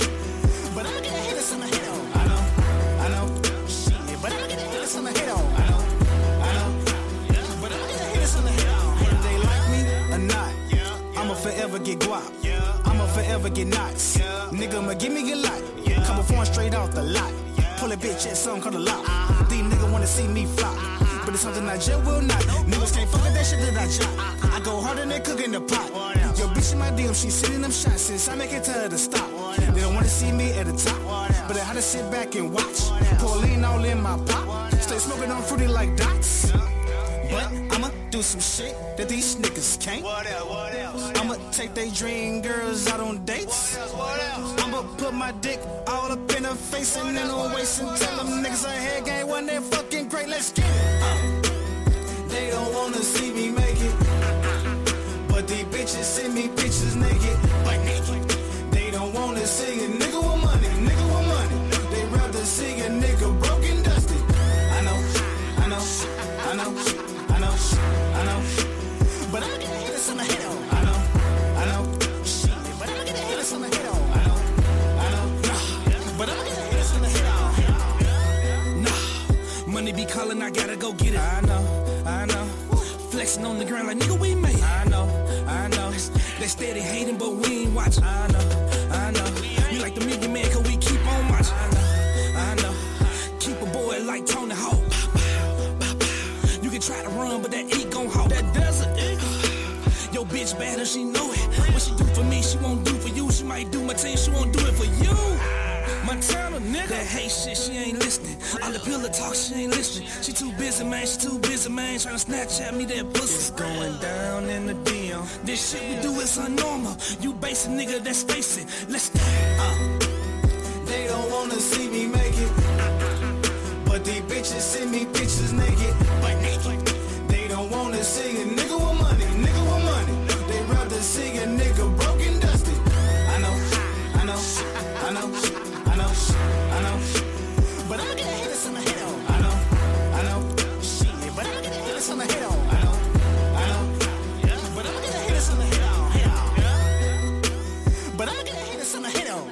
S9: forever get guap. I'ma forever get knots. Nigga, I'ma give me a lot. Couple foreign straight off the lot. Pull a bitch at something called a lot. These niggas wanna see me flop, but it's something I just will not. Niggas can't fuck with that shit that I chop. I go harder than cooking the pot. Yo, bitch in my D M, she sitting them shots since I make it tell her to stop. They don't wanna see me at the top, but I had to sit back and watch. Pour lean all in my pot. Stay smoking on fruity like dots. But I'ma do some shit that these niggas can't. What else? What else? I'ma take they dream girls out on dates. What else? What else? I'ma put my dick all up in her face and then no waist and tell them niggas I head game when they fucking great. Let's get it. Uh, they don't wanna see me make it, but these bitches send me pictures naked. But naked. They don't wanna see a nigga with money, nigga with money. They rather see a nigga broken dusty. I know, I know, I know. I know, I know, but I'ma get a hit on the head on. I know, I know, shit, but I'ma get a hit on the head on. I know, I know, nah, but I'ma get a hit on the head on. Nah, money be calling, I gotta go get it. I know, I know, flexing on the ground like nigga we made. I know, I know, they steady hating, but we ain't watching. I know, I know, we like the million man, cause we keep on watching. I know, I know, keep a boy like Tony Hawk. Try to run, but that E gon' hold that desert. Yo, bitch bad and she know it. What she do for me, she won't do for you. She might do my team, she won't do it for you. Montana, nigga. That hate shit, she ain't listening. All the pillar talk, she ain't listening. She too busy, man, she too busy, man. Tryna Snapchat me that pussy. It's going down in the D M. This shit we do is unnormal. You basic nigga, that's facing. Let's go. Uh. They don't wanna see me make it, but these bitches send me pictures naked. But naked. They don't wanna see a nigga with money, nigga with money. They rather see a nigga broken dusty. I know, I know, I know, I know, I know. But I'ma get a hit on the head on. I know, I know, shit. But I'ma get a hit on the head on. I know, I know, but I'ma get a hit on the head on, head on. But I'ma get a hit on the head on.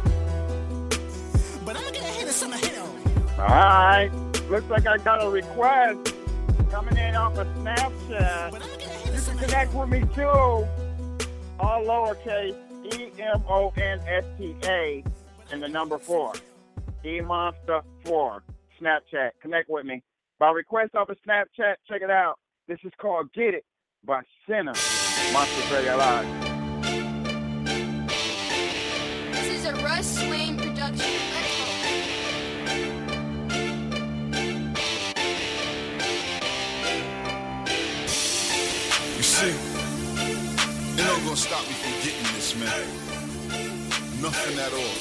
S9: But I'ma get a hit on the head on.
S3: All right, looks like I got a request coming in off of Snapchat. You can connect with me too, all lowercase, E M O N S T A, and the number four, E Monster four, Snapchat. Connect with me. By request off of Snapchat, check it out. This is called Get It by Sinner, Monsters Radio Live.
S10: This is a Russ Swain production.
S11: See, it ain't gonna stop me from getting this, man. Nothing at all.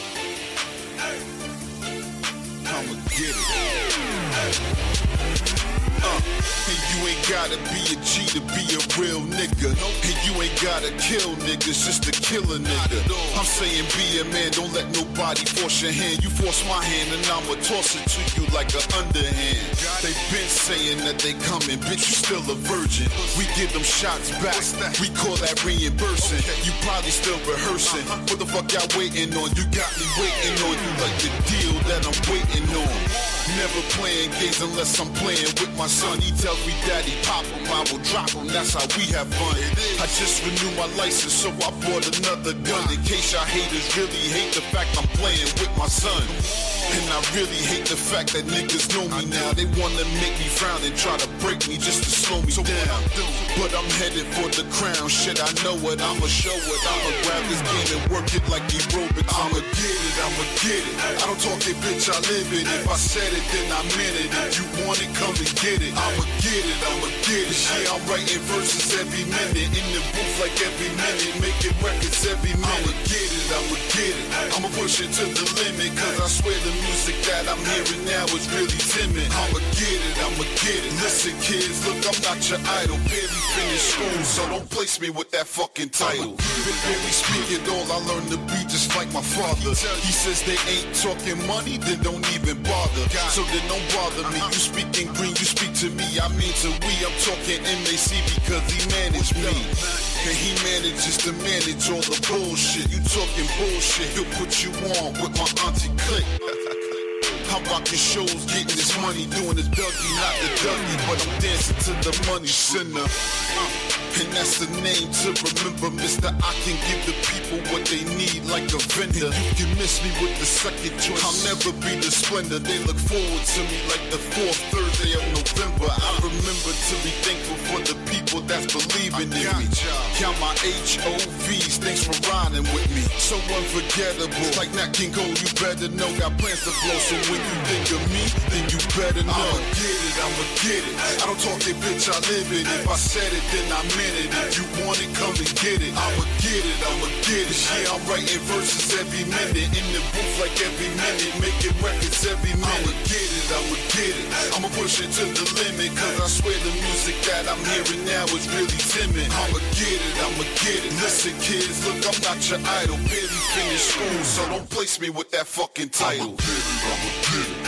S11: I'ma get it. Uh, and you ain't gotta be a G to be a real nigga. And you ain't gotta kill niggas just to kill a nigga. I'm saying be a man, don't let nobody force your hand. You force my hand and I'ma toss it to you like an underhand. They been saying that they coming, bitch, you still a virgin. We give them shots back, we call that reimbursing. You probably still rehearsing. What the fuck y'all waiting on? You got me waiting on you like the deal that I'm waiting on. Never playing games unless I'm playing with my son. He tells me daddy pop him, I will drop him, that's how we have fun. I just renewed my license, so I bought another gun. In case y'all haters really hate the fact I'm playing with my son. And I really hate the fact that niggas know me now. They wanna make me frown and try to break me just to slow me down. But I'm headed for the crown, shit I know it, I'ma show it. I'ma grab this game and work it like aerobics. I'ma get it, I'ma get it. I don't talk it, bitch, I live it. If I said it, then I meant it. If you want it, come and get it. I'ma get it, I'ma get it. Yeah, I'm writing verses every minute. In the booth like every minute. Making records every minute. I'ma get it, I'ma get it. I'ma push it to the limit. Cause I swear the music that I'm hearing now is really timid. I'ma get it, I'ma get it. Listen kids, look, I'm not your idol. Barely finished school, so don't place me with that fucking title. When we speak it all, I learned to be just like my father. He says they ain't talking money, then don't even bother. So then don't bother me. You speaking green, you speak to me. I mean to we, I'm talking M A C because he managed me. And he manages to manage all the bullshit. You talking bullshit, he'll put you on with my auntie Click. I'm rocking shows, getting this money, doing this Dougie, not the Dougie, but I'm dancing to the money, sinner. Uh, and that's the name to remember. Mister I can give the people what they need like a vendor. You can miss me with the second choice, I'll never be the splendor. They look forward to me like the fourth Thursday of November. I remember to be thankful for the people that's believing in me. Count my H O Vs, thanks for riding with me. So unforgettable, like Nat King Cole, you better know. Got plans to blow, so when you think of me, then you better know. I'ma get it, I'ma get it. I don't talk that bitch, I live it. If I said it, then I meant it. If you want it, come and get it. I'ma get it, I'ma get it. Yeah, I'm writing verses every minute. In the booth like every minute. Making records every minute. I'ma get it, I'ma get it. I'ma push it to the limit. Cause I swear the music that I'm hearing now is really timid. I'ma get it, I'ma get it. Listen kids, look, I'm not your idol. Barely finished school, so don't place me with that fucking title. I'ma get it, I'ma get it.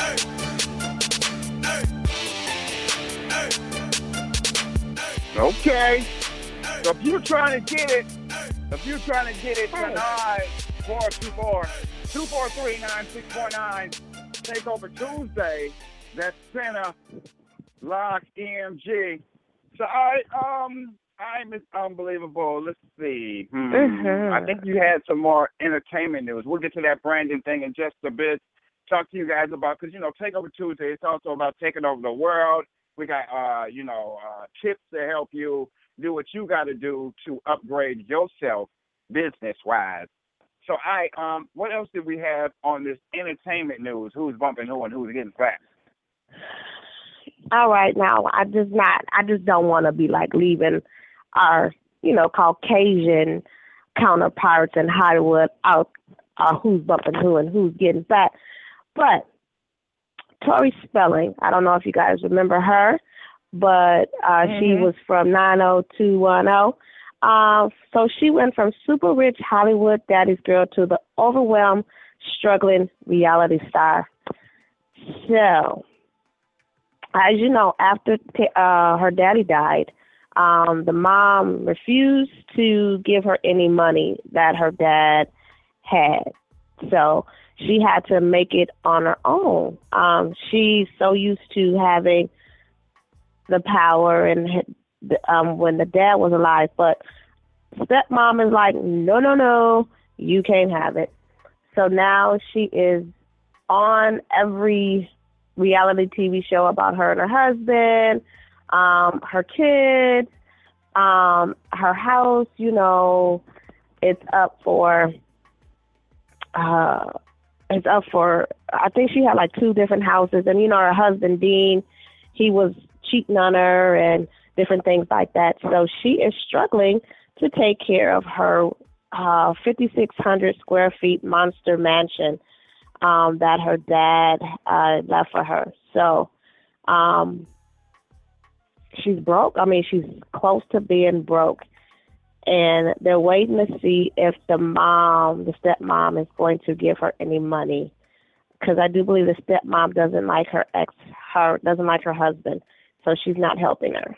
S3: Okay. So if you're trying to get it, if you're trying to get it tonight, four two four, two four three, nine six four nine, take over Tuesday. That's Center Lock E M G. So I um I'm it's unbelievable. Let's see. Hmm.
S7: Mm-hmm.
S3: I think you had some more entertainment news. We'll get to that Brandon thing in just a bit. Talk to you guys about, because you know, Take Over Tuesday, it's also about taking over the world. We got, uh, you know, uh, tips to help you do what you got to do to upgrade yourself business-wise. So, I, um, what else did we have on this entertainment news? Who's bumping who and who's getting fat?
S7: All right, now, I just not, I just don't want to be like leaving our, you know, Caucasian counterparts in Hollywood out, uh, who's bumping who and who's getting fat. But Tori Spelling, I don't know if you guys remember her, but uh, mm-hmm. she was from nine oh two one oh. Uh, so she went from super rich Hollywood daddy's girl to the overwhelmed, struggling reality star. So, as you know, after t- uh, her daddy died, um, the mom refused to give her any money that her dad had. So she had to make it on her own. Um, she's so used to having the power and um, when the dad was alive, but stepmom is like, no, no, no, you can't have it. So now she is on every reality T V show about her and her husband, um, her kids, um, her house, you know, it's up for... Uh, It's up for, I think she had like two different houses. And, you know, her husband, Dean, he was cheating on her and different things like that. So she is struggling to take care of her uh, fifty-six hundred square feet monster mansion um, that her dad uh, left for her. So um, she's broke. I mean, she's close to being broke. And they're waiting to see if the mom, the stepmom, is going to give her any money, because I do believe the stepmom doesn't like her ex, her doesn't like her husband, so she's not helping her.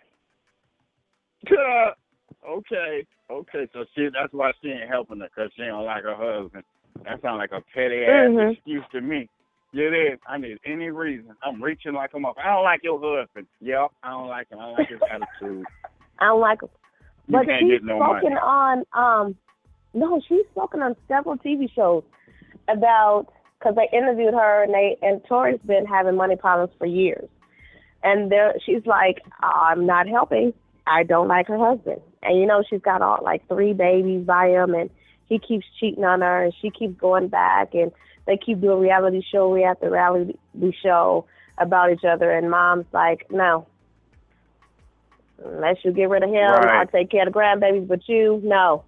S3: Uh, okay, okay, so she that's why she ain't helping her, because she don't like her husband. That sounds like a petty ass mm-hmm. excuse to me. It is. I need any reason. I'm reaching like I'm up. I don't like your husband. Yep, I don't like him. I don't like his attitude.
S7: I don't like him.
S3: You
S7: but
S3: can't
S7: she's
S3: get no
S7: spoken
S3: money.
S7: on, um, no, she's spoken on several T V shows about, because they interviewed her, and they and Tori's been having money problems for years. And there, she's like, I'm not helping. I don't like her husband. And, you know, she's got all, like, three babies by him, and he keeps cheating on her, and she keeps going back, and they keep doing reality show after reality show about each other, and mom's like, no. Unless you get rid of him,
S3: right.
S7: I'll take care of the grandbabies, but you, no.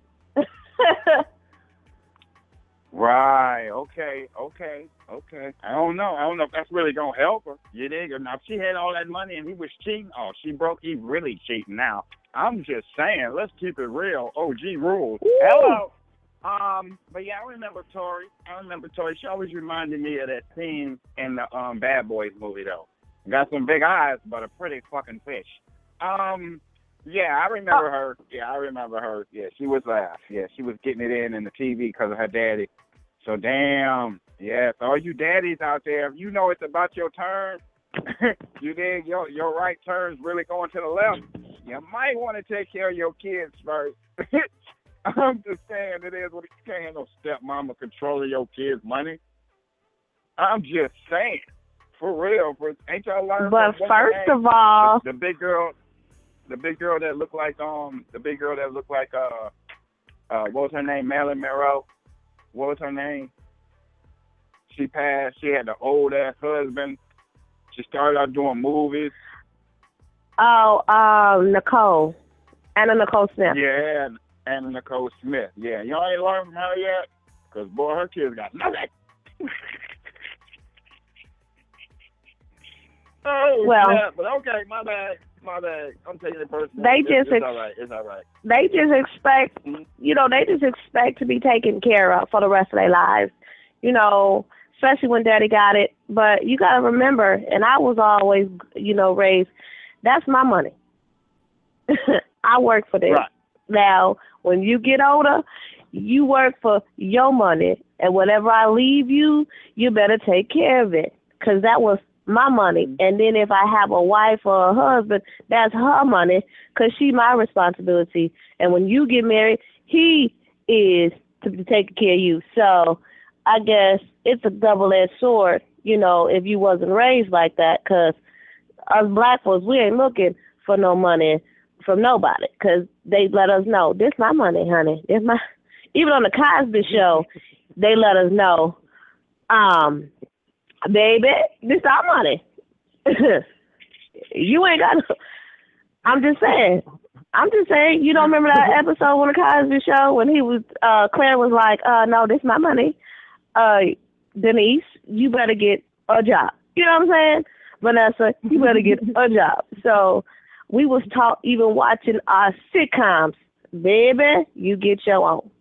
S3: Right, okay, okay, okay. I don't know. I don't know if that's really going to help her. You dig? Now, if she had all that money and he was cheating, oh, she broke, he's really cheating now. I'm just saying, let's keep it real. O G rules.
S7: Woo!
S3: Hello. Um, but yeah, I remember Tori. I remember Tori. She always reminded me of that scene in the um Bad Boys movie, though. Got some big eyes, but a pretty fucking fish. Um, yeah, I remember oh. her. Yeah, I remember her. Yeah, she was uh, yeah, she was getting it in in the T V because of her daddy. So damn, yeah. So all you daddies out there, you know it's about your turn. You dig? Your your right turn's really going to the left. you might want to take care of your kids first. I'm just saying it is what you can't have no stepmama controlling your kids' money. I'm just saying. For real. For, ain't y'all learning?
S7: But first of all,
S3: the, the big girl, the big girl that looked like um, the big girl that looked like uh, uh, what was her name? Marilyn Monroe. What was her name? She passed. She had an old ass husband. She started out doing movies.
S7: Oh, um, Nicole, Anna Nicole Smith.
S3: Yeah, Anna Nicole Smith. Yeah, y'all ain't learned from her yet, cause boy, her kids got nothing. Oh,
S7: well,
S3: yeah, but okay, my bad, my bad. I'm taking it personal.
S7: They
S3: it's,
S7: just
S3: it's
S7: ex-
S3: all right. It's all right.
S7: They just expect, you know, they just expect to be taken care of for the rest of their lives, you know, especially when Daddy got it. But you got to remember, and I was always, you know, raised, that's my money. I work for this.
S3: Right.
S7: Now, when you get older, you work for your money, and whatever I leave you, you better take care of it, because that was my money. And then if I have a wife or a husband, that's her money, because she's my responsibility. And when you get married, he is to be taking care of you. So I guess it's a double-edged sword, you know, if you wasn't raised like that, because us black folks, we ain't looking for no money from nobody, because they let us know, this my money, honey. This my, even on the Cosby Show, they let us know, um, baby, this our money. You ain't got no, I'm just saying. I'm just saying, you don't remember that episode on the Cosby Show when he was, uh, Claire was like, uh, no, this my money. Uh, Denise, you better get a job. You know what I'm saying? Vanessa, you better get a job. So we was taught, even watching our sitcoms, baby, you get your own.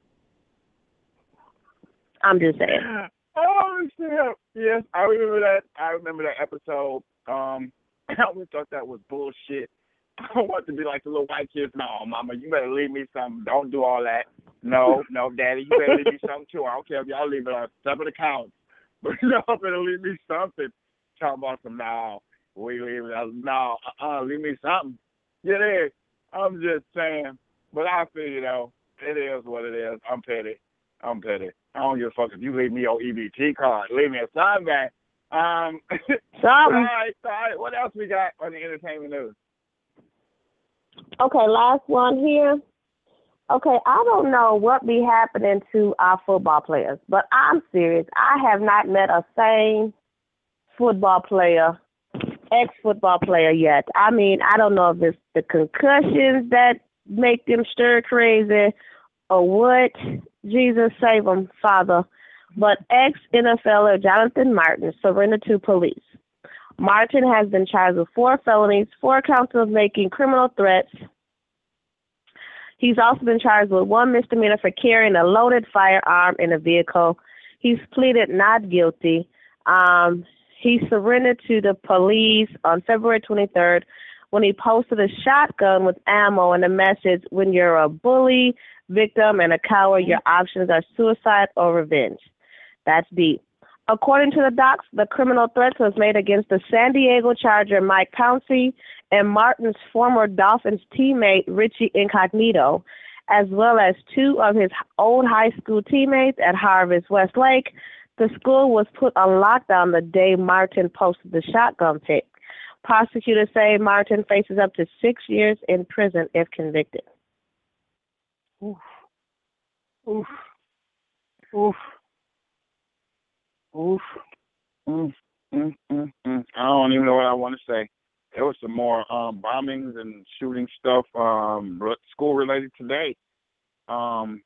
S7: I'm just saying.
S3: Oh, shit. Yes, I remember that. I remember that episode. Um, I always thought that was bullshit. I want to be like the little white kids. No, mama, you better leave me something. Don't do all that. No, no, daddy, you better leave me something too. I don't care if y'all leave it on top of the couch. But y'all better leave me something. Talking about some, no, we leave it. No, uh-uh, leave me something. Get in. I'm just saying. But I feel, you know, it is what it is. I'm petty. I'm petty. I don't give a fuck if you leave me your E B T card. Leave me a sign back. Um,
S7: Something.
S3: all right, all right. What else we got on the entertainment news?
S7: Okay, last one here. Okay, I don't know what be happening to our football players, but I'm serious. I have not met a sane football player, ex-football player yet. I mean, I don't know if it's the concussions that make them stir crazy or what. Jesus save them, Father. But ex-N F L er Jonathan Martin surrendered to police. Martin has been charged with four felonies, four counts of making criminal threats. He's also been charged with one misdemeanor for carrying a loaded firearm in a vehicle. He's pleaded not guilty. Um, he surrendered to the police on February twenty-third when he posted a shotgun with ammo and a message, when you're a bully, victim, and a coward, your options are suicide or revenge. That's deep. According to the docs, the criminal threats was made against the San Diego Charger Mike Pouncey and Martin's former Dolphins teammate Richie Incognito, as well as two of his old high school teammates at Harvest Westlake. The school was put on lockdown the day Martin posted the shotgun pic. Prosecutors say Martin faces up to six years in prison if convicted.
S3: Oof. Oof. Oof. Oof. Mm, mm, mm, mm. I don't even know what I want to say. There was some more um, bombings and shooting stuff, um, school related today. Um,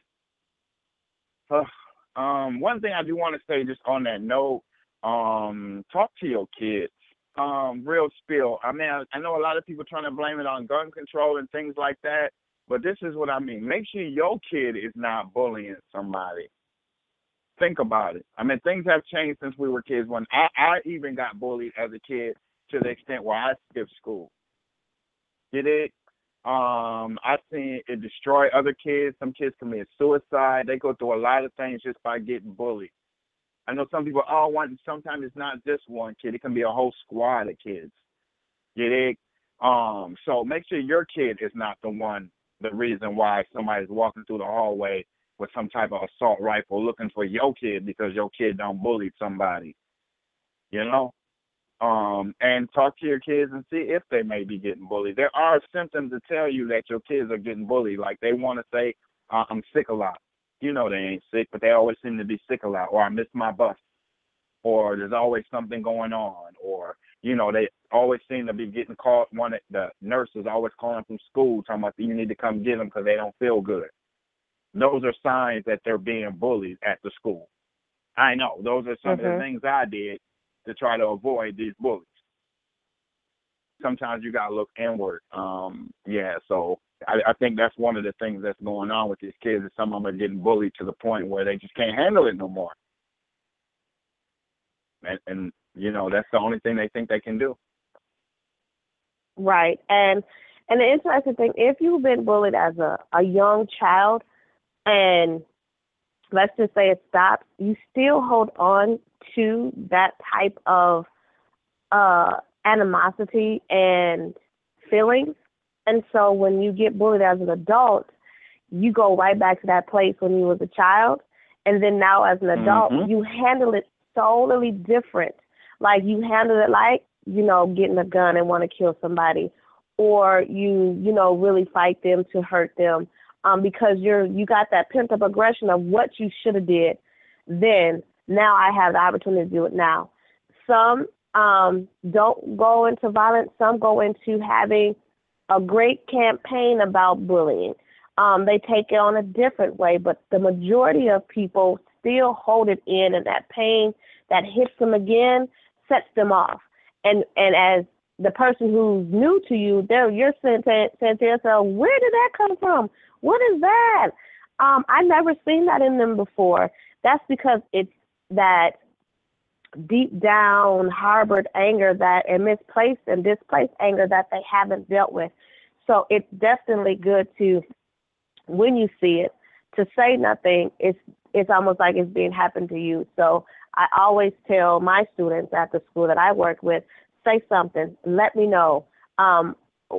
S3: uh, um, one thing I do want to say, just on that note, um, talk to your kids. Um, real spill. I mean, I, I know a lot of people trying to blame it on gun control and things like that, but this is what I mean. Make sure your kid is not bullying somebody. Think about it. I mean, things have changed since we were kids. When I, I even got bullied as a kid to the extent where I skipped school. Get it? Um, I've seen it destroy other kids. Some kids commit suicide. They go through a lot of things just by getting bullied. I know some people, oh, one, sometimes it's not just one kid. It can be a whole squad of kids. Get it? Um, so make sure your kid is not the one, the reason why somebody's walking through the hallway with some type of assault rifle looking for your kid because your kid done bullied somebody. You know? Um, and talk to your kids and see if they may be getting bullied. There are symptoms to tell you that your kids are getting bullied. Like they want to say, uh, I'm sick a lot. You know they ain't sick, but they always seem to be sick a lot. Or I missed my bus. Or there's always something going on. Or, you know, they always seem to be getting called. One of the nurses always calling from school talking about you need to come get them because they don't feel good. Those are signs that they're being bullied at the school. I know. Those are some mm-hmm. of the things I did to try to avoid these bullies. Sometimes you got to look inward. Um, yeah, so I, I think that's one of the things that's going on with these kids is some of them are getting bullied to the point where they just can't handle it no more. And, and you know, that's the only thing they think they can do.
S7: Right. And and the interesting thing, if you've been bullied as a, a young child and let's just say it stops, you still hold on to that type of uh, animosity and feelings. And so when you get bullied as an adult, you go right back to that place when you was a child. And then now as an adult, mm-hmm. you handle it totally different. Like you handle it like, you know, getting a gun and want to kill somebody, or you, you know, really fight them to hurt them. Um, because you're you got that pent up aggression of what you should have did then. Now I have the opportunity to do it now. Some um, don't go into violence. Some go into having a great campaign about bullying. Um, they take it on a different way, but the majority of people still hold it in, and that pain that hits them again sets them off. And and as the person who's new to you, they're, you're saying to, saying to yourself, where did that come from? What is that? Um, I never seen that in them before. That's because it's that deep down harbored anger that and misplaced and displaced anger that they haven't dealt with. So it's definitely good to, when you see it, to say nothing. It's it's almost like it's being happened to you. So I always tell my students at the school that I work with, say something, let me know. Um,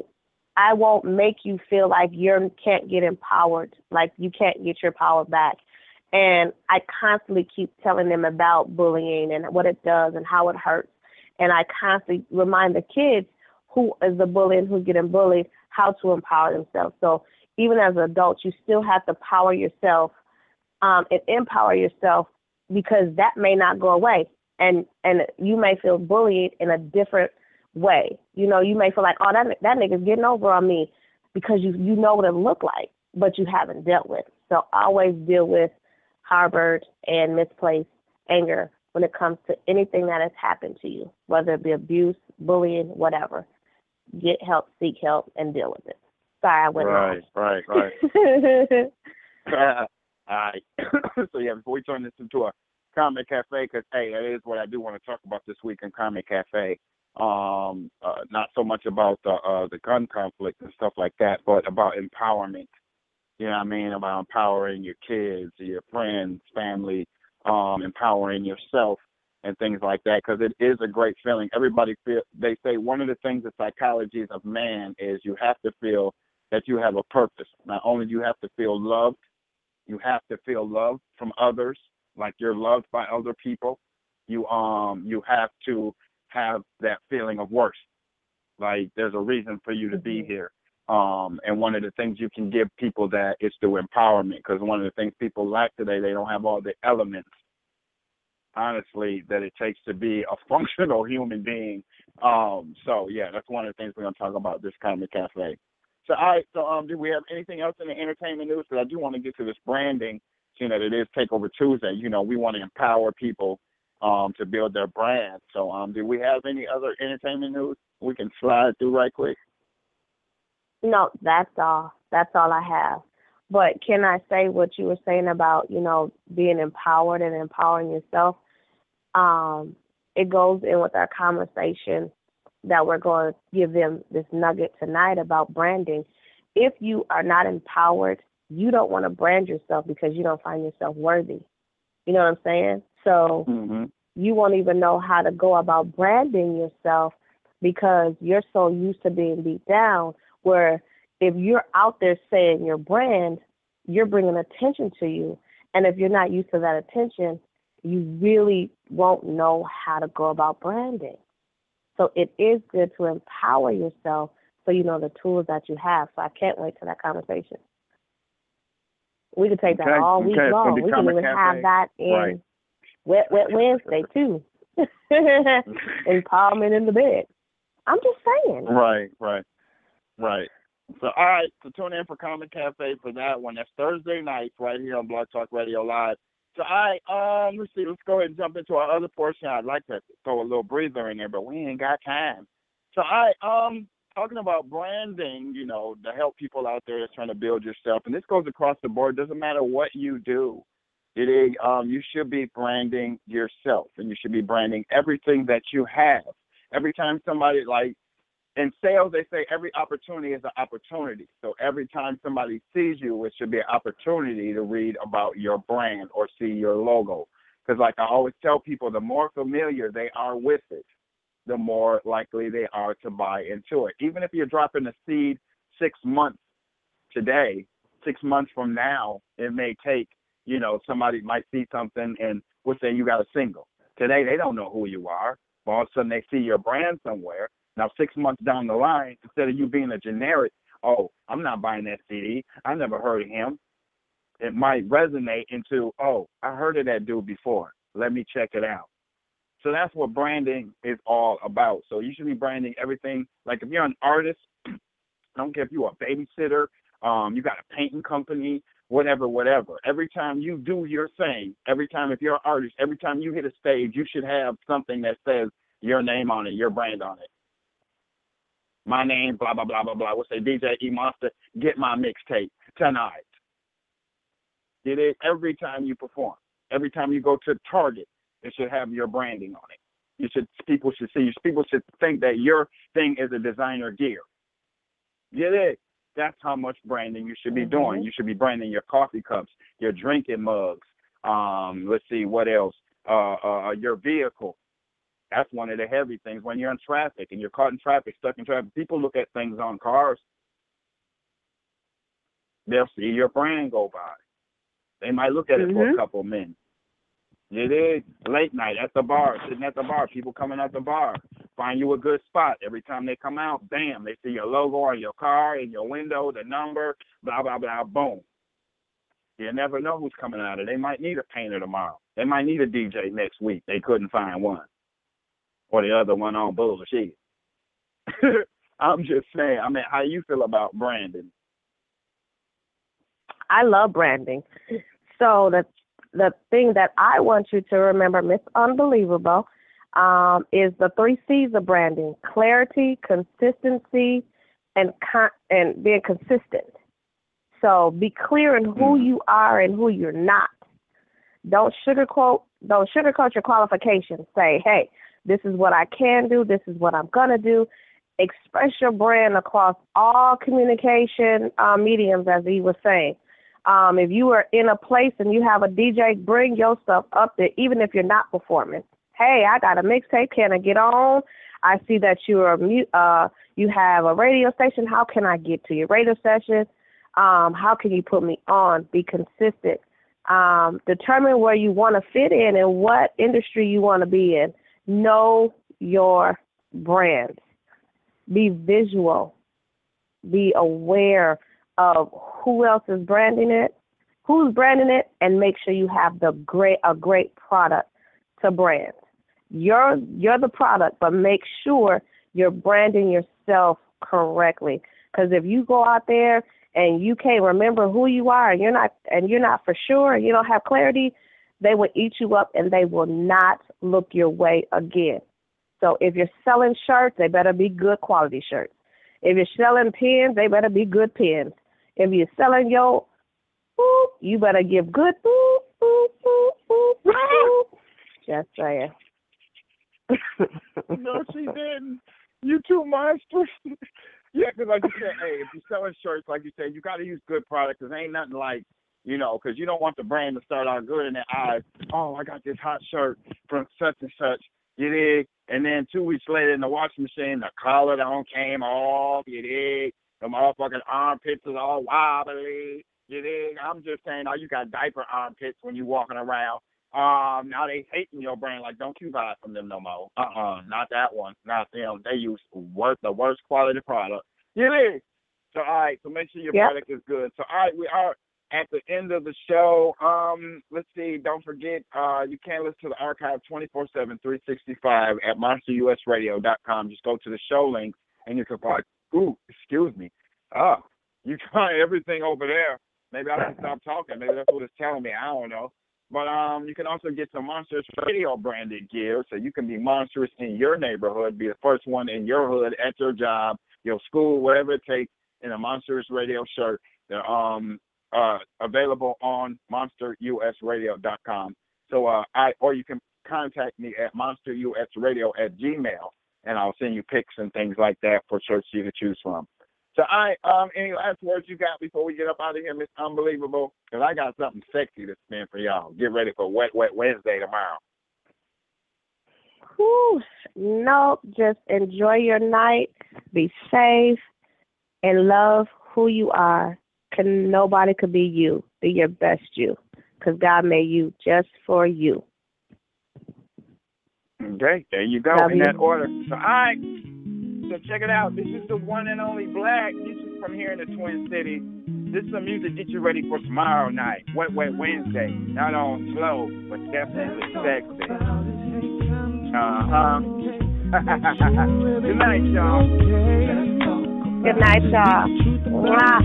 S7: I won't make you feel like you can't get empowered, like you can't get your power back. And I constantly keep telling them about bullying and what it does and how it hurts. And I constantly remind the kids who is the bully and who's getting bullied how to empower themselves. So even as an adult, you still have to power yourself um, and empower yourself, because that may not go away. And and you may feel bullied in a different way. You know, you may feel like, oh, that that nigga's getting over on me, because you you know what it looked like, but you haven't dealt with. So always deal with harbored and misplaced anger when it comes to anything that has happened to you, whether it be abuse, bullying, whatever. Get help, seek help, and deal with it. Sorry, I went
S3: Right,
S7: on.
S3: right, right. uh, all right. So, yeah, before we turn this into a Karma Cafe, because, hey, that is what I do want to talk about this week in Karma Cafe. Um, uh, not so much about the uh, the gun conflict and stuff like that, but about empowerment. You know what I mean? About empowering your kids, your friends, family, um, empowering yourself and things like that, because it is a great feeling. Everybody feel, they say one of the things the psychology of man is you have to feel that you have a purpose. Not only do you have to feel loved, you have to feel love from others, like you're loved by other people. You um you have to have that feeling of worth. Like there's a reason for you to be here. Um, and one of the things you can give people that is through empowerment, because one of the things people lack today, they don't have all the elements, honestly, that it takes to be a functional human being. Um, so, yeah, that's one of the things we're going to talk about this Karma Cafe. So, all right, so um, do we have anything else in the entertainment news? Because I do want to get to this branding, seeing that it is Takeover Tuesday. You know, we want to empower people um, to build their brand. So, um, do we have any other entertainment news we can slide through right quick?
S7: No, that's all. That's all I have. But can I say what you were saying about, you know, being empowered and empowering yourself? Um, it goes in with our conversation that we're going to give them this nugget tonight about branding. If you are not empowered, you don't want to brand yourself because you don't find yourself worthy. You know what I'm saying? So mm-hmm. you won't even know how to go about branding yourself because you're so used to being beat down, where if you're out there saying your brand, you're bringing attention to you. And if you're not used to that attention, you really won't know how to go about branding. So it is good to empower yourself so you know the tools that you have. So I can't wait to that conversation. We could take that
S3: Okay,
S7: all week
S3: okay,
S7: long.
S3: so
S7: We can
S3: become a
S7: even
S3: cafe.
S7: have that in
S3: Right.
S7: Wet Wet Wednesday, too. Empowerment in the bed. I'm just saying.
S12: Right, right, right. So, all right, so tune in for Common Cafe for that one. That's Thursday nights right here on Blog Talk Radio Live. So, all right, um, let's see. Let's go ahead and jump into our other portion. I'd like to throw a little breather in there, but we ain't got time. So, all right, um, talking about branding, you know, to help people out there that's trying to build yourself, and this goes across the board. Doesn't matter what you do. It is, um, you should be branding yourself, and you should be branding everything that you have. Every time somebody, like, in sales, they say every opportunity is an opportunity. So every time somebody sees you, it should be an opportunity to read about your brand or see your logo. Because like I always tell people, the more familiar they are with it, the more likely they are to buy into it. Even if you're dropping a seed six months today, six months from now, it may take, you know, somebody might see something and we'll say you got a single. Today, they don't know who you are. But all of a sudden, they see your brand somewhere. Now, six months down the line, instead of you being a generic, oh, I'm not buying that C D. I never heard of him. It might resonate into, oh, I heard of that dude before. Let me check it out. So that's what branding is all about. So you should be branding everything. Like if you're an artist, I don't care if you're a babysitter, um, you got a painting company, whatever, whatever. Every time you do your thing, every time if you're an artist, every time you hit a stage, you should have something that says your name on it, your brand on it. My name, blah, blah, blah, blah, blah. We'll say D J E Monster, get my mixtape tonight. Get it every time you perform. Every time you go to Target, it should have your branding on it. You should people should see you. People should think that your thing is a designer gear. Get it? That's how much branding you should be mm-hmm. doing. You should be branding your coffee cups, your drinking mugs. Um, let's see what else. Uh, uh, your vehicle. That's one of the heavy things. When you're in traffic and you're caught in traffic, stuck in traffic, people look at things on cars. They'll see your brand go by. They might look at mm-hmm. it for a couple of minutes. It is late night at the bar, sitting at the bar, people coming at the bar, find you a good spot. Every time they come out, bam, they see your logo on your car, in your window, the number, blah, blah, blah, boom. You never know who's coming out of it. They might need a painter tomorrow. They might need a D J next week. They couldn't find one. Or the other one on bullshit. I'm just saying, I mean, how you feel about branding?
S7: I love branding. So the the thing that I want you to remember, Miss Unbelievable, um, is the three C's of branding: clarity, consistency, and con- and being consistent. So be clear in who you are and who you're not. Don't sugarcoat. Don't sugarcoat your qualifications. Say, hey, this is what I can do. This is what I'm gonna do. Express your brand across all communication uh, mediums, as he was saying. Um, if you are in a place and you have a D J, bring your stuff up there, even if you're not performing. Hey, I got a mixtape. Can I get on? I see that you're a mute. Uh, you have a radio station. How can I get to your radio station? Um, how can you put me on? Be consistent. Um, determine where you want to fit in and what industry you want to be in. Know your brand. Be visual. Be aware of who else is branding it, who's branding it, and make sure you have the great a great product to brand. You're you're the product, but make sure you're branding yourself correctly. Because if you go out there and you can't remember who you are, and you're not and you're not for sure, and you don't have clarity, they will eat you up and they will not look your way again. So if you're selling shirts, they better be good quality shirts. If you're selling pens, they better be good pens. If you're selling your boop, you better give good boop, boop, boop, boop, boop. Just saying.
S12: No, she didn't. You too monstrous. Yeah, because like you said, hey, if you're selling shirts, like you said, you got to use good products. Because ain't nothing like, you know, because you don't want the brand to start out good in their eyes. Oh, I got this hot shirt from such and such. You dig? And then two weeks later in the washing machine, the collar done came off. You dig? The motherfucking armpits is all wobbly. You dig? I'm just saying, oh, you got diaper armpits when you walking around. Um, now they hating your brain like, don't you buy from them no more. Uh-uh, not that one. Not them. They use worth, the worst quality product. You dig? So, all right, so make sure your
S7: Yep.
S12: product is good. So, all right, we are at the end of the show. Um, let's see, don't forget, uh, you can listen to the archive twenty-four seven, three sixty-five at monster u s radio dot com. Just go to the show link, and you can find, ooh, excuse me. Ah, you try everything over there. Maybe I can stop talking. Maybe that's what it's telling me. I don't know. But um, you can also get some Monsters Radio branded gear, so you can be monstrous in your neighborhood, be the first one in your hood, at your job, your school, whatever it takes, in a Monsters Radio shirt. They're um uh available on monster u s radio dot com. So uh, I or you can contact me at monster u s radio at gmail, and I'll send you pics and things like that for shirts you to choose from. So, I um, any last words you got before we get up out of here, Miss Unbelievable? Because I got something sexy to spin for y'all. Get ready for Wet, Wet Wednesday tomorrow.
S7: Whew. No, just enjoy your night, be safe, and love who you are. Can Nobody could be you. Be your best you, because God made you just for you.
S12: Okay, there you go,
S7: Love
S12: in
S7: you.
S12: that order. So, all right. So check it out. This is the one and only Black. This is from here in the Twin Cities. This is some music to get you ready for tomorrow night. Wet, Wet Wednesday. Not on slow, but definitely sexy. Uh-huh. Good night, y'all.
S7: Good night, y'all. Mwah.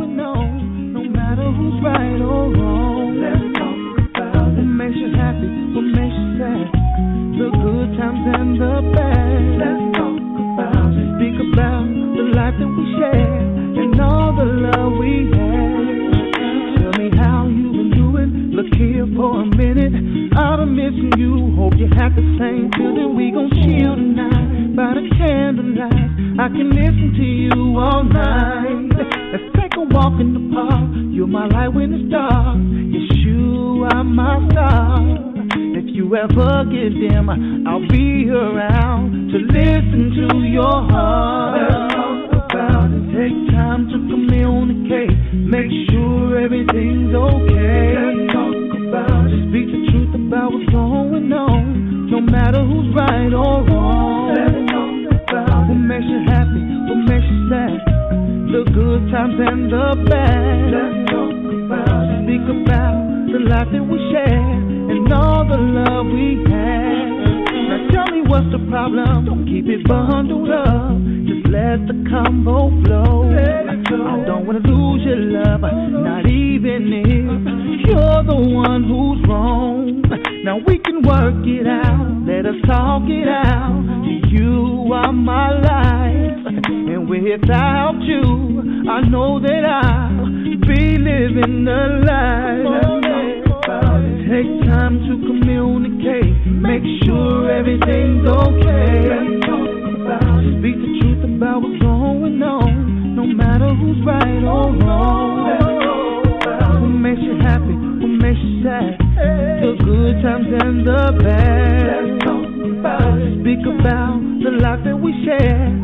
S13: No matter who's right or wrong, let's talk about what makes you happy, what makes you sad, the good times and the bad. Let's talk about it. Speak about the life that we share and all the love we had. Tell me how you've been doing. Look here for a minute. I've been missing you. Hope you have the same feeling. We gon' chill tonight by the candlelight. I can listen to you all night. Let's take a walk in the park. You're my light when it's dark. Yes, you are my star. If you ever get dim, I'll be around to listen to your heart. Let's talk about it. Take time to communicate. Make sure everything's okay. Let's talk about it. Speak the truth about what's going on. No matter who's right or wrong. Let's talk about what makes you happy, what makes you sad, the good times and the bad. Let's talk about it. Speak about the life that we share and all the love we had. Now tell me what's the problem. Don't keep it bundled up. Just let the combo flow. I don't wanna lose your love, not even if you're the one who's wrong. Now we can work it out. Let us talk it out. You are my life, and without you, I know that I'll be living a life. Take time to communicate. Make sure everything's okay. Speak the truth about what's going on. No matter who's right or wrong. What makes you happy? What makes you sad? The good times and the bad. Speak about the life that we share